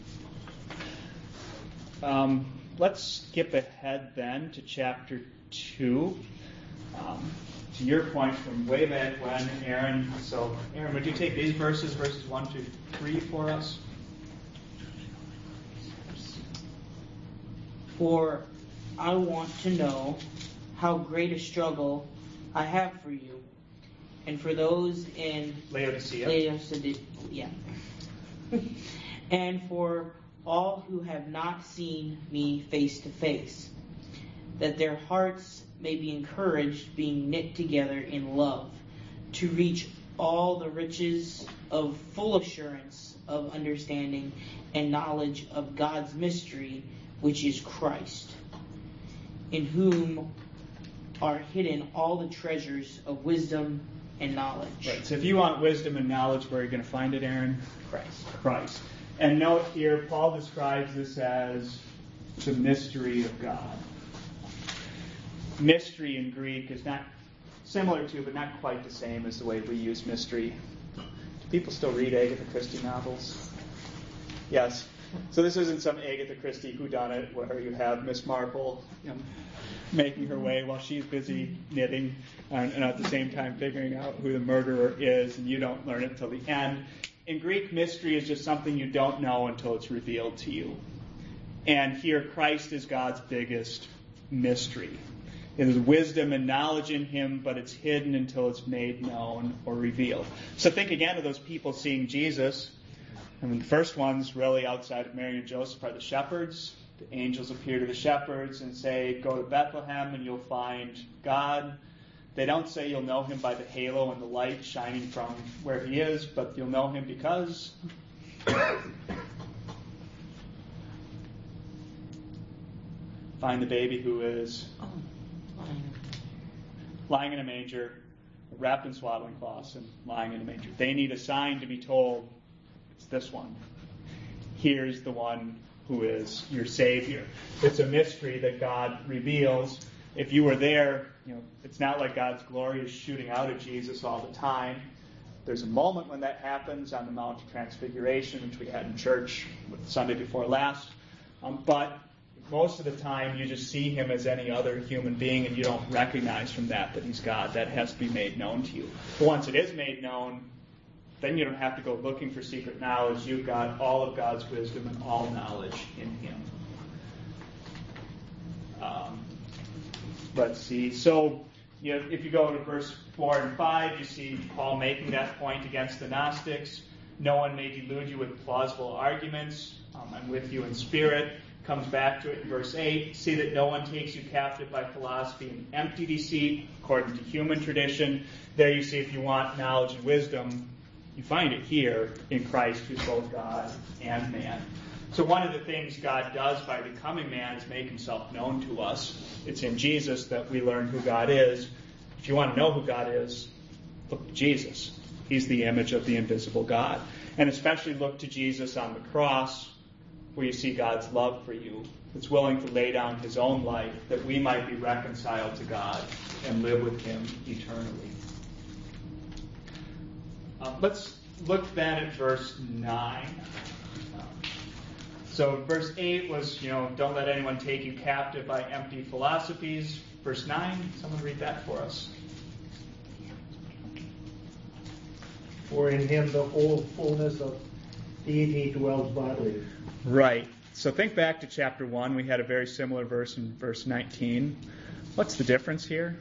Let's skip ahead then to chapter 2. To your point from way back when, Aaron. So, Aaron, would you take these verses 1 to 3 for us? For I want to know how great a struggle I have for you, and for those in Laodicea. Yeah. And for all who have not seen me face to face, that their hearts may be encouraged, being knit together in love, to reach all the riches of full assurance of understanding and knowledge of God's mystery, which is Christ, in whom are hidden all the treasures of wisdom and knowledge. Right. So if you want wisdom and knowledge, where are you going to find it, Aaron? Christ. And note here, Paul describes this as the mystery of God. Mystery in Greek is not similar to, but not quite the same as the way we use mystery. Do people still read Agatha Christie novels? Yes. So this isn't some Agatha Christie whodunit where you have Miss Marple making her way while she's busy knitting and at the same time figuring out who the murderer is, and you don't learn it till the end. In Greek, mystery is just something you don't know until it's revealed to you. And here, Christ is God's biggest mystery. There's wisdom and knowledge in him, but it's hidden until it's made known or revealed. So think again of those people seeing Jesus. I mean, the first ones really outside of Mary and Joseph are the shepherds. The angels appear to the shepherds and say, go to Bethlehem and you'll find God. They don't say you'll know him by the halo and the light shining from where he is, but you'll know him because find the baby who is lying in a manger, wrapped in swaddling cloths and lying in a manger. They need a sign to be told, it's this one. Here's the one who is your Savior. It's a mystery that God reveals. If you were there, it's not like God's glory is shooting out at Jesus all the time. There's a moment when that happens on the Mount of Transfiguration, which we had in church Sunday before last. But most of the time, you just see him as any other human being, and you don't recognize from that he's God. That has to be made known to you. But once it is made known, then you don't have to go looking for secret knowledge. You've got all of God's wisdom and all knowledge in him. Let's see. So, if you go to verse 4 and 5, you see Paul making that point against the Gnostics. No one may delude you with plausible arguments. I'm with you in spirit. Comes back to it in verse 8. See that no one takes you captive by philosophy and empty deceit, according to human tradition. There you see, if you want knowledge and wisdom, you find it here in Christ, who's both God and man. So one of the things God does by becoming man is make himself known to us. It's in Jesus that we learn who God is. If you want to know who God is, look to Jesus. He's the image of the invisible God. And especially look to Jesus on the cross, where you see God's love for you. It's willing to lay down his own life that we might be reconciled to God and live with him eternally. Let's look then at verse 9. So verse 8 was, don't let anyone take you captive by empty philosophies. Verse 9, someone read that for us. For in him the whole fullness of deity dwells bodily. Right. So think back to chapter 1. We had a very similar verse in verse 19. What's the difference here?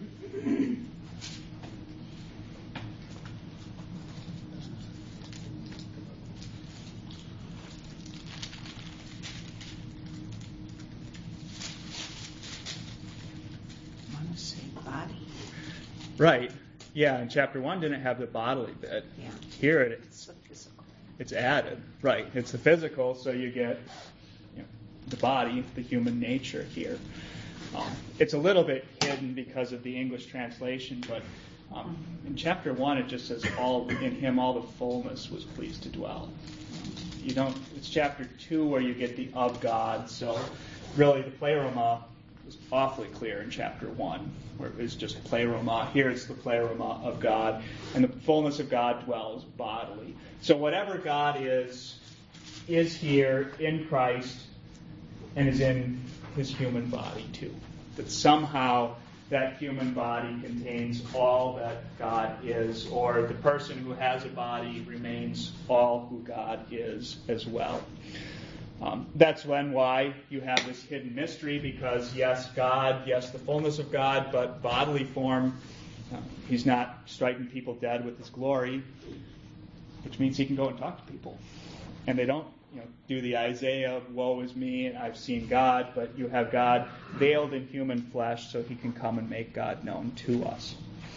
Right. Yeah, and chapter 1 didn't have the bodily bit. Yeah. Here It's the physical. it's added. Right. It's the physical, so you get the body, the human nature here. It's a little bit hidden because of the English translation, but in chapter 1 it just says, "All in him all the fullness was pleased to dwell." It's chapter 2 where you get the of God, so really the pleroma was awfully clear in chapter 1, where it was just pleroma. Here it's the pleroma of God, and the fullness of God dwells bodily. So whatever God is here in Christ and is in his human body too. That somehow that human body contains all that God is, or the person who has a body remains all who God is as well. That's why you have this hidden mystery, because yes, God, yes, the fullness of God, but bodily form, he's not striking people dead with his glory, which means he can go and talk to people. And they don't do the Isaiah, woe is me, and I've seen God, but you have God veiled in human flesh so he can come and make God known to us.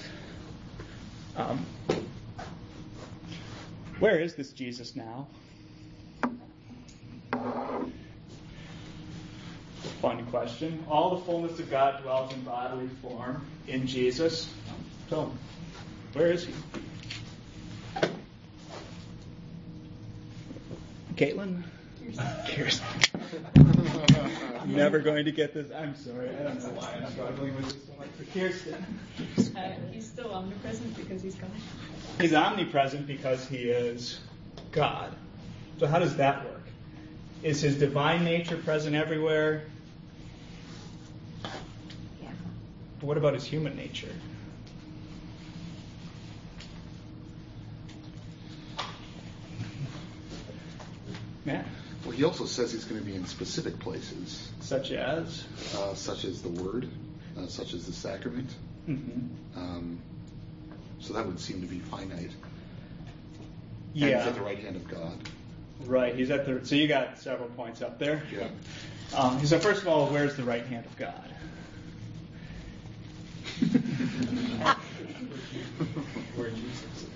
Where is this Jesus now? Fun question. All the fullness of God dwells in bodily form in Jesus. So, where is he? Caitlin? Kirsten. I'm never going to get this. I'm sorry. I don't know why I'm struggling with this so much. For Kirsten. He's still omnipresent because he's God. He's omnipresent because he is God. So how does that work? Is his divine nature present everywhere? Yeah. But what about his human nature? Matt? Well, he also says he's going to be in specific places. Such as? Such as the Word, such as the sacrament. Mm-hmm. So that would seem to be finite. Yeah. And he's at the right hand of God. Right. He's at the. So you got several points up there. Yeah. So first of all, where's the right hand of God? Where Jesus is.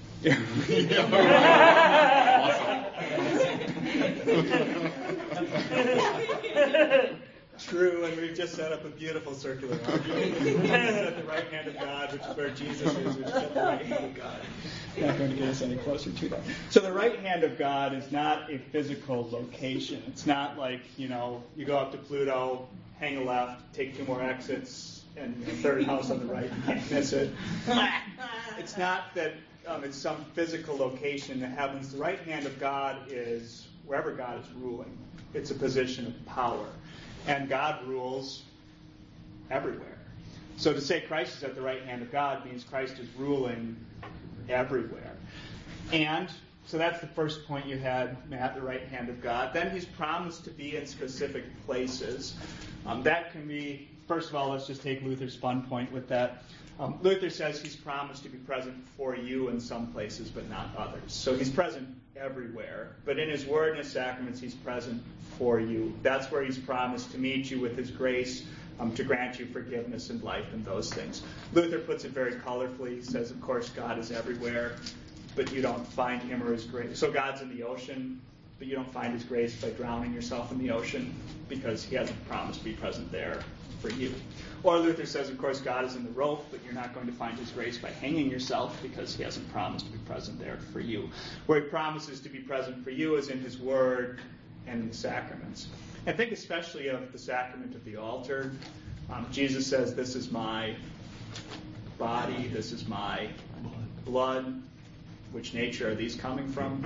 True, and we've just set up a beautiful circular argument. It's at the right hand of God, which is where Jesus is, which is at the right hand of God. Not going to get us any closer to that. So the right hand of God is not a physical location. It's not like, you go up to Pluto, hang a left, take 2 more exits, and the third house on the right, you can't miss it. It's not that it's some physical location in the heavens. The right hand of God is wherever God is ruling. It's a position of power. And God rules everywhere. So to say Christ is at the right hand of God means Christ is ruling everywhere. And so that's the first point you had, Matt, the right hand of God. Then he's promised to be in specific places. That can be, first of all, let's just take Luther's fun point with that. Luther says he's promised to be present for you in some places, but not others. So he's present everywhere. But in his word and his sacraments, he's present for you. That's where he's promised to meet you with his grace, to grant you forgiveness and life and those things. Luther puts it very colorfully. He says, of course, God is everywhere, but you don't find him or his grace. So God's in the ocean, but you don't find his grace by drowning yourself in the ocean, because he hasn't promised to be present there for you. Or Luther says, of course, God is in the rope, but you're not going to find his grace by hanging yourself, because he hasn't promised to be present there for you. Where he promises to be present for you is in his word and in the sacraments. And think especially of the sacrament of the altar. Jesus says, this is my body, this is my blood. Which nature are these coming from?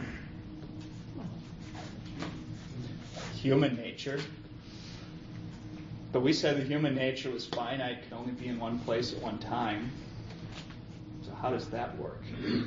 Human nature. But we said the human nature was finite, could only be in one place at one time. So how does that work?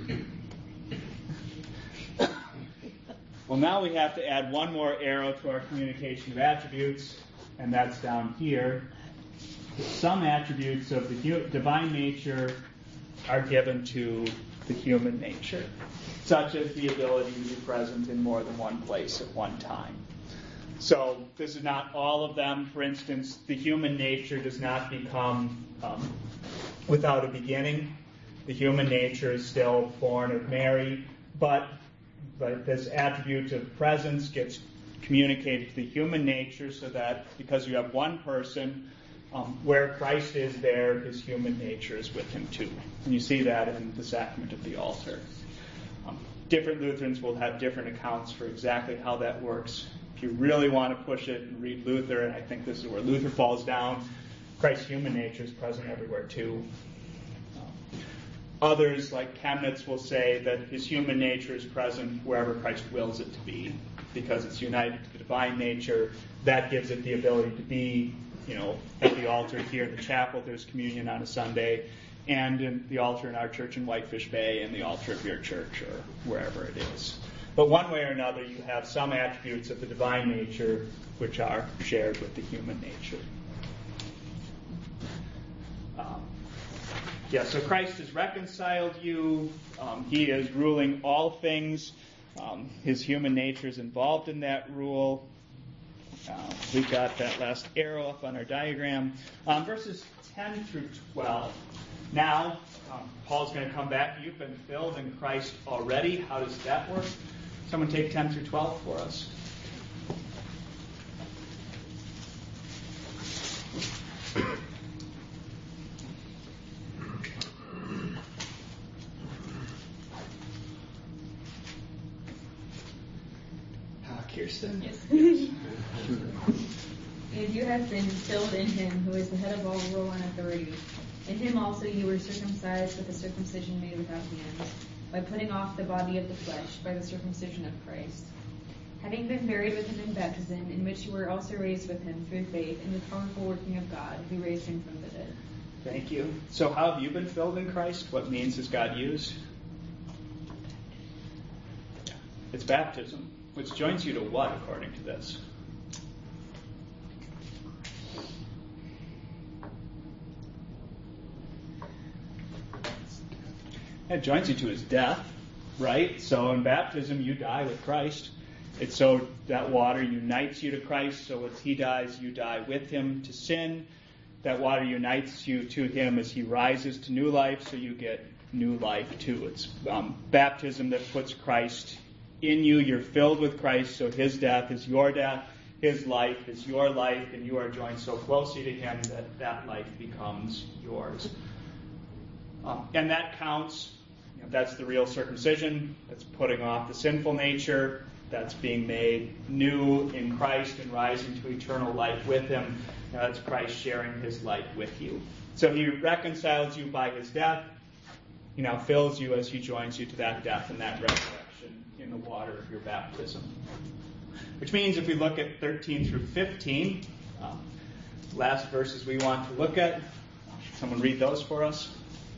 Well, now we have to add one more arrow to our communication of attributes, and that's down here. Some attributes of the divine nature are given to the human nature, such as the ability to be present in more than one place at one time. So this is not all of them. For instance, the human nature does not become without a beginning. The human nature is still born of Mary, but this attribute of presence gets communicated to the human nature so that because you have one person, where Christ is there, his human nature is with him too. And you see that in the sacrament of the altar. Different Lutherans will have different accounts for exactly how that works. If you really want to push it and read Luther, and I think this is where Luther falls down, Christ's human nature is present everywhere too. Others, like Chemnitz, will say that his human nature is present wherever Christ wills it to be, because it's united to the divine nature. That gives it the ability to be, at the altar here in the chapel. There's communion on a Sunday, and in the altar in our church in Whitefish Bay, and the altar of your church, or wherever it is. But one way or another, you have some attributes of the divine nature which are shared with the human nature. So Christ has reconciled you. He is ruling all things. His human nature is involved in that rule. We've got that last arrow up on our diagram. Verses 10 through 12. Now, Paul's going to come back. You've been filled in Christ already. How does that work? Someone take 10 through 12 for us. Kirsten? Yes. And you have been filled in him, who is the head of all rule and authority. In him also you were circumcised with a circumcision made without hands, by putting off the body of the flesh by the circumcision of Christ. Having been buried with him in baptism, in which you were also raised with him through faith in the powerful working of God, who raised him from the dead. Thank you. So how have you been filled in Christ? What means has God used? It's baptism. Which joins you to what, according to this? It joins you to his death, right? So in baptism, you die with Christ. It's so that water unites you to Christ, so as he dies, you die with him to sin. That water unites you to him as he rises to new life, so you get new life too. It's baptism that puts Christ in you. You're filled with Christ, so his death is your death, his life is your life, and you are joined so closely to him that that life becomes yours. And that counts. That's the real circumcision. That's putting off the sinful nature. That's being made new in Christ and rising to eternal life with him. That's Christ sharing his life with you. So he reconciles you by his death. He now fills you as he joins you to that death and that resurrection in the water of your baptism. Which means if we look at 13 through 15, last verses we want to look at, someone read those for us.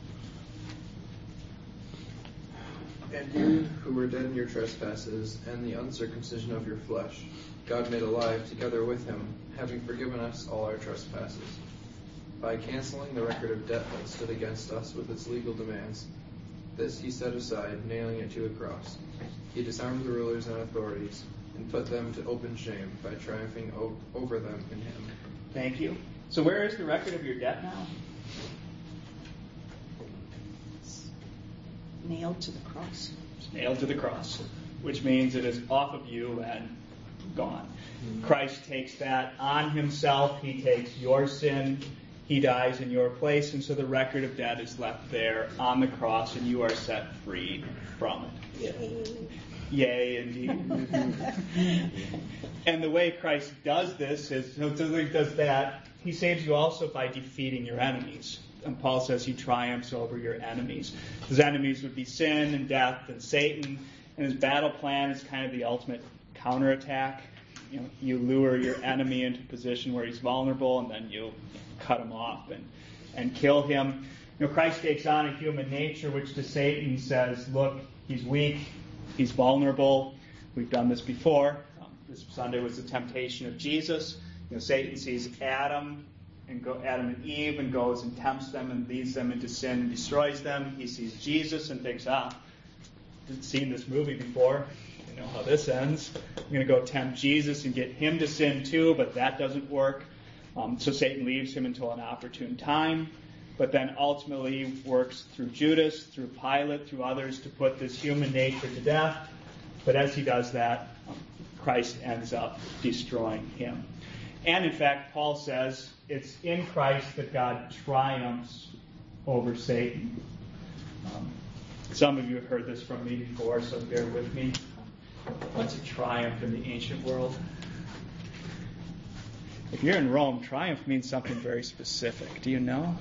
And you who were dead in your trespasses and the uncircumcision of your flesh, God made alive together with him, having forgiven us all our trespasses, by canceling the record of debt that stood against us with its legal demands. This he set aside, nailing it to a cross. He disarmed the rulers and authorities, and put them to open shame by triumphing over them in him. Thank you. So where is the record of your debt now? Nailed to the cross. It's nailed to the cross, which means it is off of you and gone. Christ takes that on himself. He takes your sin. He dies in your place, and so the record of debt is left there on the cross, and you are set free from it. Yay, indeed. And the way Christ does this is, he saves you also by defeating your enemies. And Paul says he triumphs over your enemies. His enemies would be sin and death and Satan, and his battle plan is kind of the ultimate counterattack. You lure your enemy into a position where he's vulnerable, and then you cut him off and kill him. Christ takes on a human nature, which to Satan says, look, he's weak, he's vulnerable. We've done this before. This Sunday was the temptation of Jesus. Satan sees Adam and Eve and goes and tempts them and leads them into sin and destroys them. He sees Jesus and thinks, I've seen this movie before. I know how this ends. I'm going to go tempt Jesus and get him to sin too, but that doesn't work. So Satan leaves him until an opportune time. but then ultimately works through Judas, through Pilate, through others to put this human nature to death. But as he does that, Christ ends up destroying him. And in fact, Paul says it's in Christ that God triumphs over Satan. Some of you have heard this from me before, so bear with me. What's a triumph in the ancient world? If you're in Rome, triumph means something very specific. Do you know?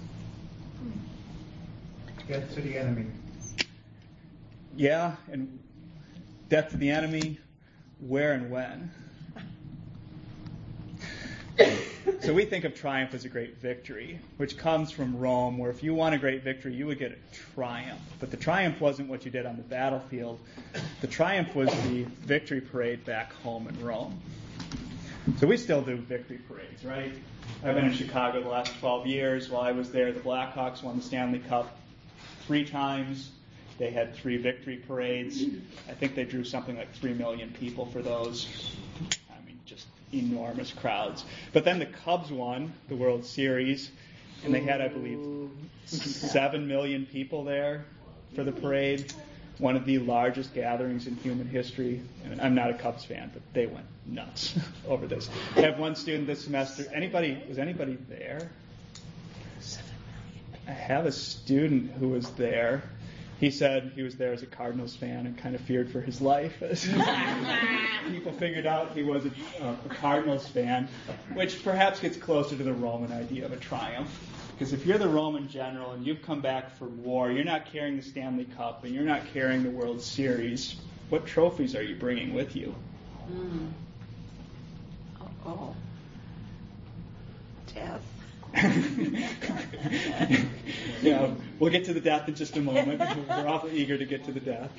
Death to the enemy. Yeah, and death to the enemy, where and when? So we think of triumph as a great victory, which comes from Rome, where if you won a great victory, you would get a triumph. But the triumph wasn't what you did on the battlefield. The triumph was the victory parade back home in Rome. So we still do victory parades, right? I've been in Chicago the last 12 years. While I was there, the Blackhawks won the Stanley Cup 3 times. They had 3 victory parades. I think they drew something like 3 million people for those. I mean, just enormous crowds. But then the Cubs won the World Series, and they had, I believe, 7 million people there for the parade. One of the largest gatherings in human history. And I'm not a Cubs fan, but they went nuts over this. I have one student this semester. Was anybody there? 7 million. I have a student who was there. He said he was there as a Cardinals fan and kind of feared for his life. People figured out he was a Cardinals fan, which perhaps gets closer to the Roman idea of a triumph. Because if you're the Roman general and you've come back from war, you're not carrying the Stanley Cup and you're not carrying the World Series, what trophies are you bringing with you? Death. Yeah, we'll get to the death in just a moment. We're awfully eager to get to the death.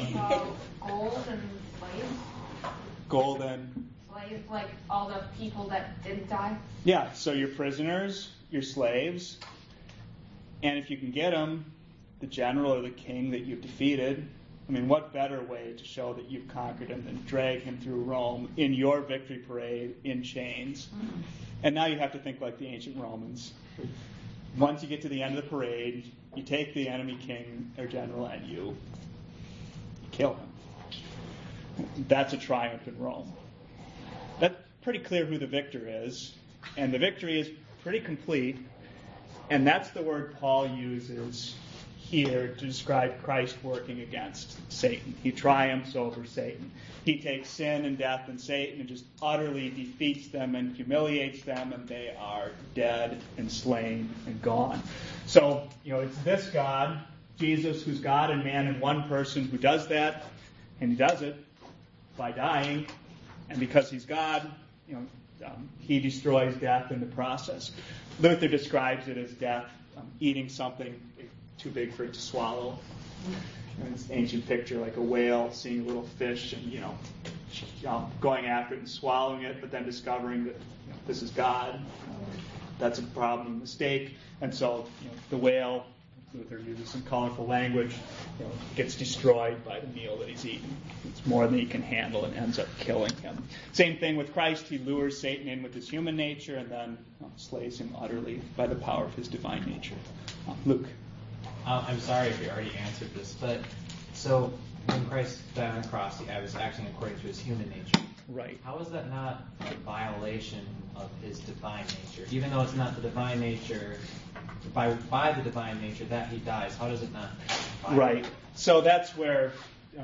Gold and slaves? Gold and? Slaves, like all the people that didn't die? Yeah, so your prisoners, your slaves, and if you can get them, the general or the king that you've defeated. I mean, what better way to show that you've conquered him than drag him through Rome in your victory parade in chains? And now you have to think like the ancient Romans. Once you get to the end of the parade, you take the enemy king or general and you kill him. That's a triumph in Rome. That's pretty clear who the victor is, and the victory is pretty complete, and that's the word Paul uses here to describe Christ working against Satan. He triumphs over Satan. He takes sin and death and Satan and just utterly defeats them and humiliates them, and they are dead and slain and gone. So, it's this God, Jesus, who's God and man in one person, who does that, and he does it by dying, and because he's God, he destroys death in the process. Luther describes it as death eating something too big for it to swallow. And it's an ancient picture, like a whale seeing a little fish and going after it and swallowing it, but then discovering that this is God. That's a problem, a mistake. And so the whale, Luther uses some colorful language, gets destroyed by the meal that he's eaten. It's more than he can handle and ends up killing him. Same thing with Christ. He lures Satan in with his human nature and then slays him utterly by the power of his divine nature. Luke. I'm sorry if you already answered this, but so when Christ died on the cross, he was acting according to his human nature. Right. How is that not a violation of his divine nature? Even though it's not the divine nature, by the divine nature that he dies, how does it not violate? Right. So that's where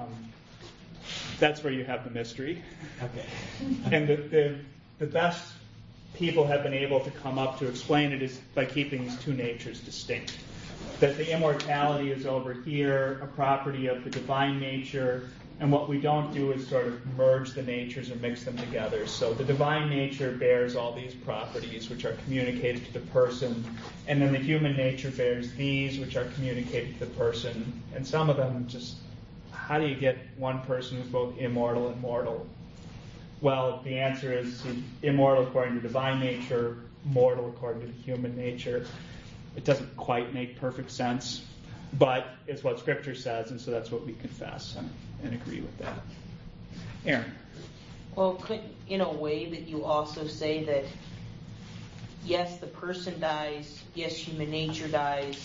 you have the mystery. Okay. And the best people have been able to come up to explain it is by keeping these two natures distinct. That the immortality is over here, a property of the divine nature, and what we don't do is sort of merge the natures or mix them together. So the divine nature bears all these properties which are communicated to the person, and then the human nature bears these which are communicated to the person. And some of them just, how do you get one person who's both immortal and mortal? Well, the answer is immortal according to divine nature, mortal according to the human nature. It doesn't quite make perfect sense, but it's what Scripture says, and so that's what we confess and agree with that. Aaron. Well, in a way that you also say that yes, the person dies, yes, human nature dies,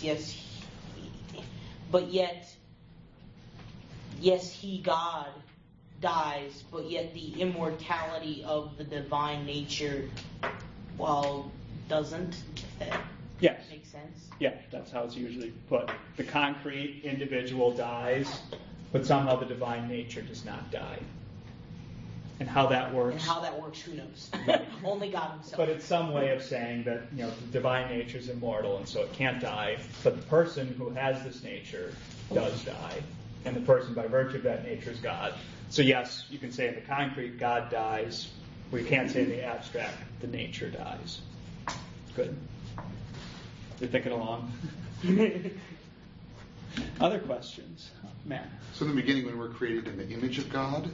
but yet, yes, he, God, dies, but yet the immortality of the divine nature, doesn't. Yes. Make sense? Yeah, that's how it's usually put. The concrete individual dies, but somehow the divine nature does not die. And how that works. Who knows? Only God himself. But it's some way of saying that, the divine nature is immortal, and so it can't die. But the person who has this nature does die. And the person, by virtue of that nature, is God. So yes, you can say in the concrete, God dies. We can't say in the abstract, the nature dies. Good. You're thinking along. Other questions? Matt? So in the beginning, when we're created in the image of God,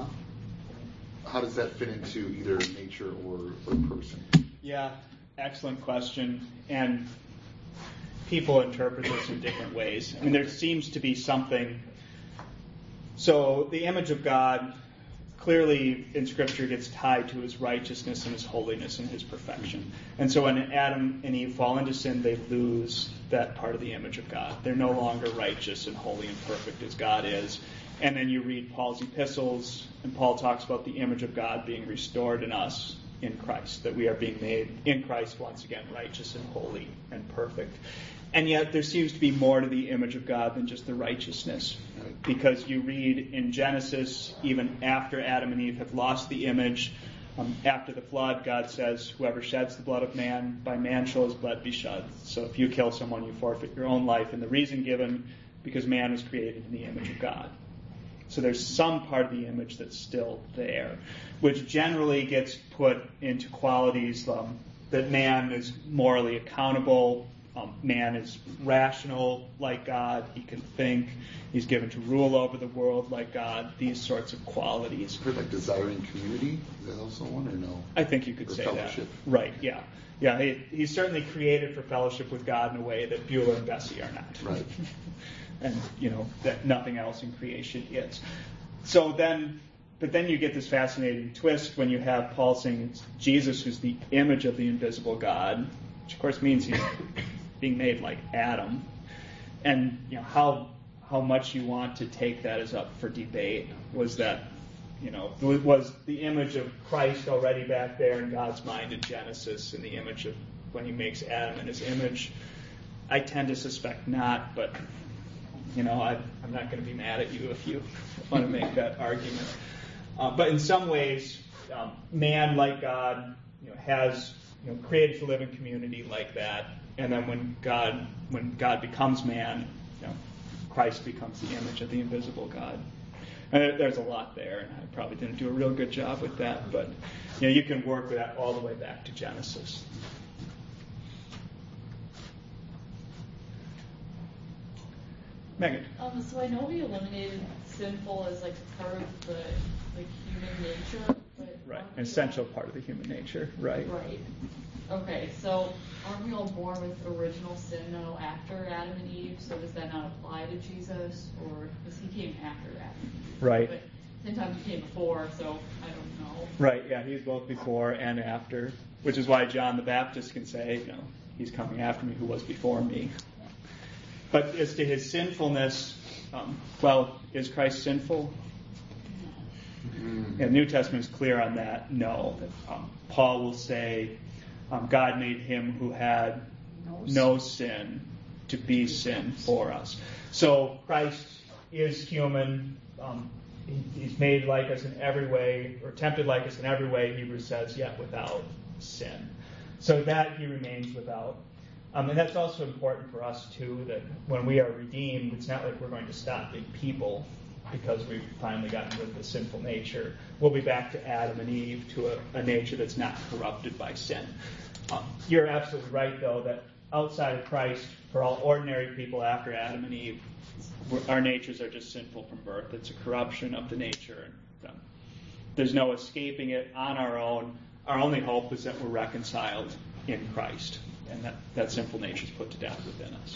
how does that fit into either nature or person? Yeah, excellent question. And people interpret this in different ways. I mean, there seems to be something. So the image of God clearly in Scripture gets tied to his righteousness and his holiness and his perfection. And so when Adam and Eve fall into sin, they lose that part of the image of God. They're no longer righteous and holy and perfect as God is. And then you read Paul's epistles, and Paul talks about the image of God being restored in us in Christ, that we are being made in Christ once again righteous and holy and perfect. And yet there seems to be more to the image of God than just the righteousness. Because you read in Genesis, even after Adam and Eve have lost the image, after the flood, God says, whoever sheds the blood of man, by man shall his blood be shed. So if you kill someone, you forfeit your own life. And the reason given, because man was created in the image of God. So there's some part of the image that's still there, which generally gets put into qualities that man is morally accountable, man is rational like God, he can think, he's given to rule over the world like God, these sorts of qualities. I've heard like desiring community, is that also one or no? I think you could say fellowship. That. Right, yeah. Yeah, he's certainly created for fellowship with God in a way that Bueller and Bessie are not. Right. And, that nothing else in creation is. But then you get this fascinating twist when you have Paul saying it's Jesus who's the image of the invisible God, which of course means he's being made like Adam. And, how much you want to take that is up for debate. Was that, was the image of Christ already back there in God's mind in Genesis, in the image of when he makes Adam in his image? I tend to suspect not, but I'm not going to be mad at you if you want to make that argument. But in some ways, man, like God, has created to live in community like that. And then when God becomes man, Christ becomes the image of the invisible God. And there's a lot there, and I probably didn't do a real good job with that. But you can work with that all the way back to Genesis. Megan. So I know we eliminated sinful as part of the human nature, but right, an essential part of the human nature, right? Right. Okay, so aren't we all born with original sin though after Adam and Eve? So does that not apply to Jesus, or because he came after Adam and Eve? Right. But sometimes he came before, so I don't know. Right. Yeah, he's both before and after, which is why John the Baptist can say, he's coming after me who was before me. But as to his sinfulness, is Christ sinful? And the New Testament is clear on that. No. Paul will say, God made him who had no sin to be sin for us. So Christ is human. He's made like us in every way, or tempted like us in every way, Hebrews says, yet without sin. So that he remains without. And that's also important for us, too, that when we are redeemed, it's not like we're going to stop being people because we've finally gotten rid of the sinful nature. We'll be back to Adam and Eve, to a nature that's not corrupted by sin. You're absolutely right, though, that outside of Christ, for all ordinary people after Adam and Eve, our natures are just sinful from birth. It's a corruption of the nature. There's no escaping it on our own. Our only hope is that we're reconciled in Christ, and that sinful nature is put to death within us.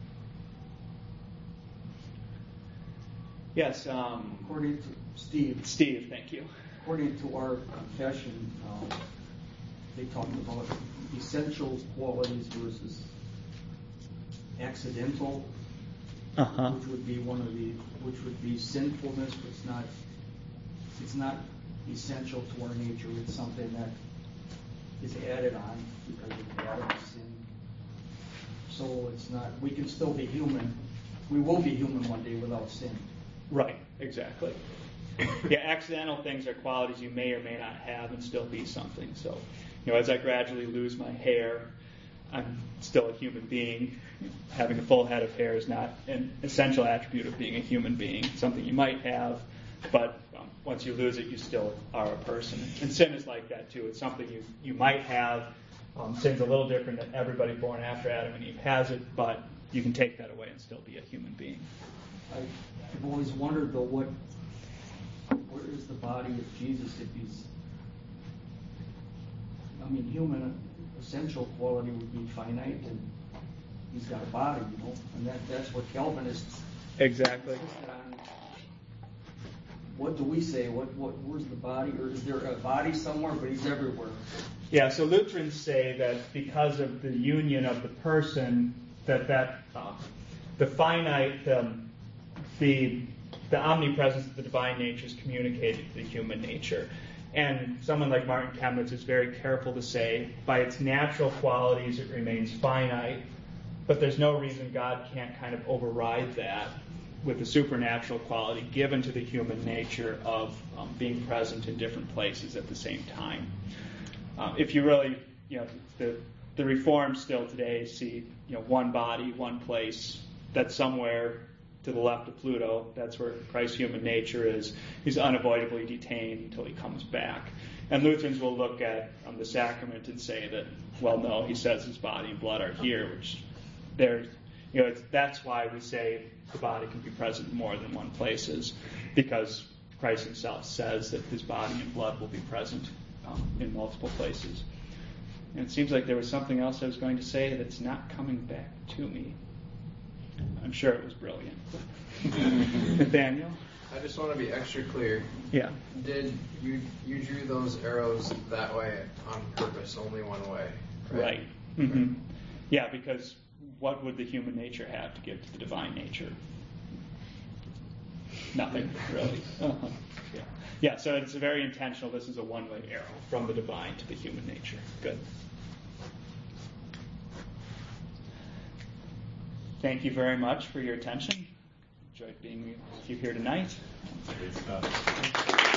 Yes. According to Steve. Steve, thank you. According to our confession, they talked about essential qualities versus accidental, which would be which would be sinfulness, but it's not essential to our nature. It's something that is added on because of Adam's sin. So it's not. We can still be human. We will be human one day without sin. Right. Exactly. Yeah. Accidental things are qualities you may or may not have and still be something. So, as I gradually lose my hair, I'm still a human being. Having a full head of hair is not an essential attribute of being a human being. It's something you might have, but once you lose it, you still are a person. And sin is like that too. It's something you might have. Sin's a little different than everybody born after Adam and Eve has it, but you can take that away and still be a human being. I've always wondered, though, where is the body of Jesus if he's... human essential quality would be finite, and he's got a body, and that's what Calvinists... Exactly. What do we say? Where's the body? Or is there a body somewhere, but he's everywhere? Yeah, so Lutherans say that because of the union of the person, that the finite, the omnipresence of the divine nature is communicated to the human nature. And someone like Martin Chemnitz is very careful to say, by its natural qualities, it remains finite, but there's no reason God can't kind of override that with the supernatural quality given to the human nature of being present in different places at the same time. If you really, the Reformed still today see, one body, one place, that's somewhere to the left of Pluto. That's where Christ's human nature is. He's unavoidably detained until he comes back. And Lutherans will look at the sacrament and say that, well, no, he says his body and blood are here, which that's why we say the body can be present in more than one places, because Christ himself says that his body and blood will be present in multiple places. And it seems like there was something else I was going to say that's not coming back to me. I'm sure it was brilliant. Nathaniel? I just want to be extra clear. Yeah. Did you drew those arrows that way on purpose, only one way? Right. Mm-hmm. Yeah, because what would the human nature have to give to the divine nature? Nothing, really. Uh-huh. Yeah, so it's very intentional. This is a one-way arrow from the divine to the human nature. Good. Thank you very much for your attention. Enjoyed being with you here tonight.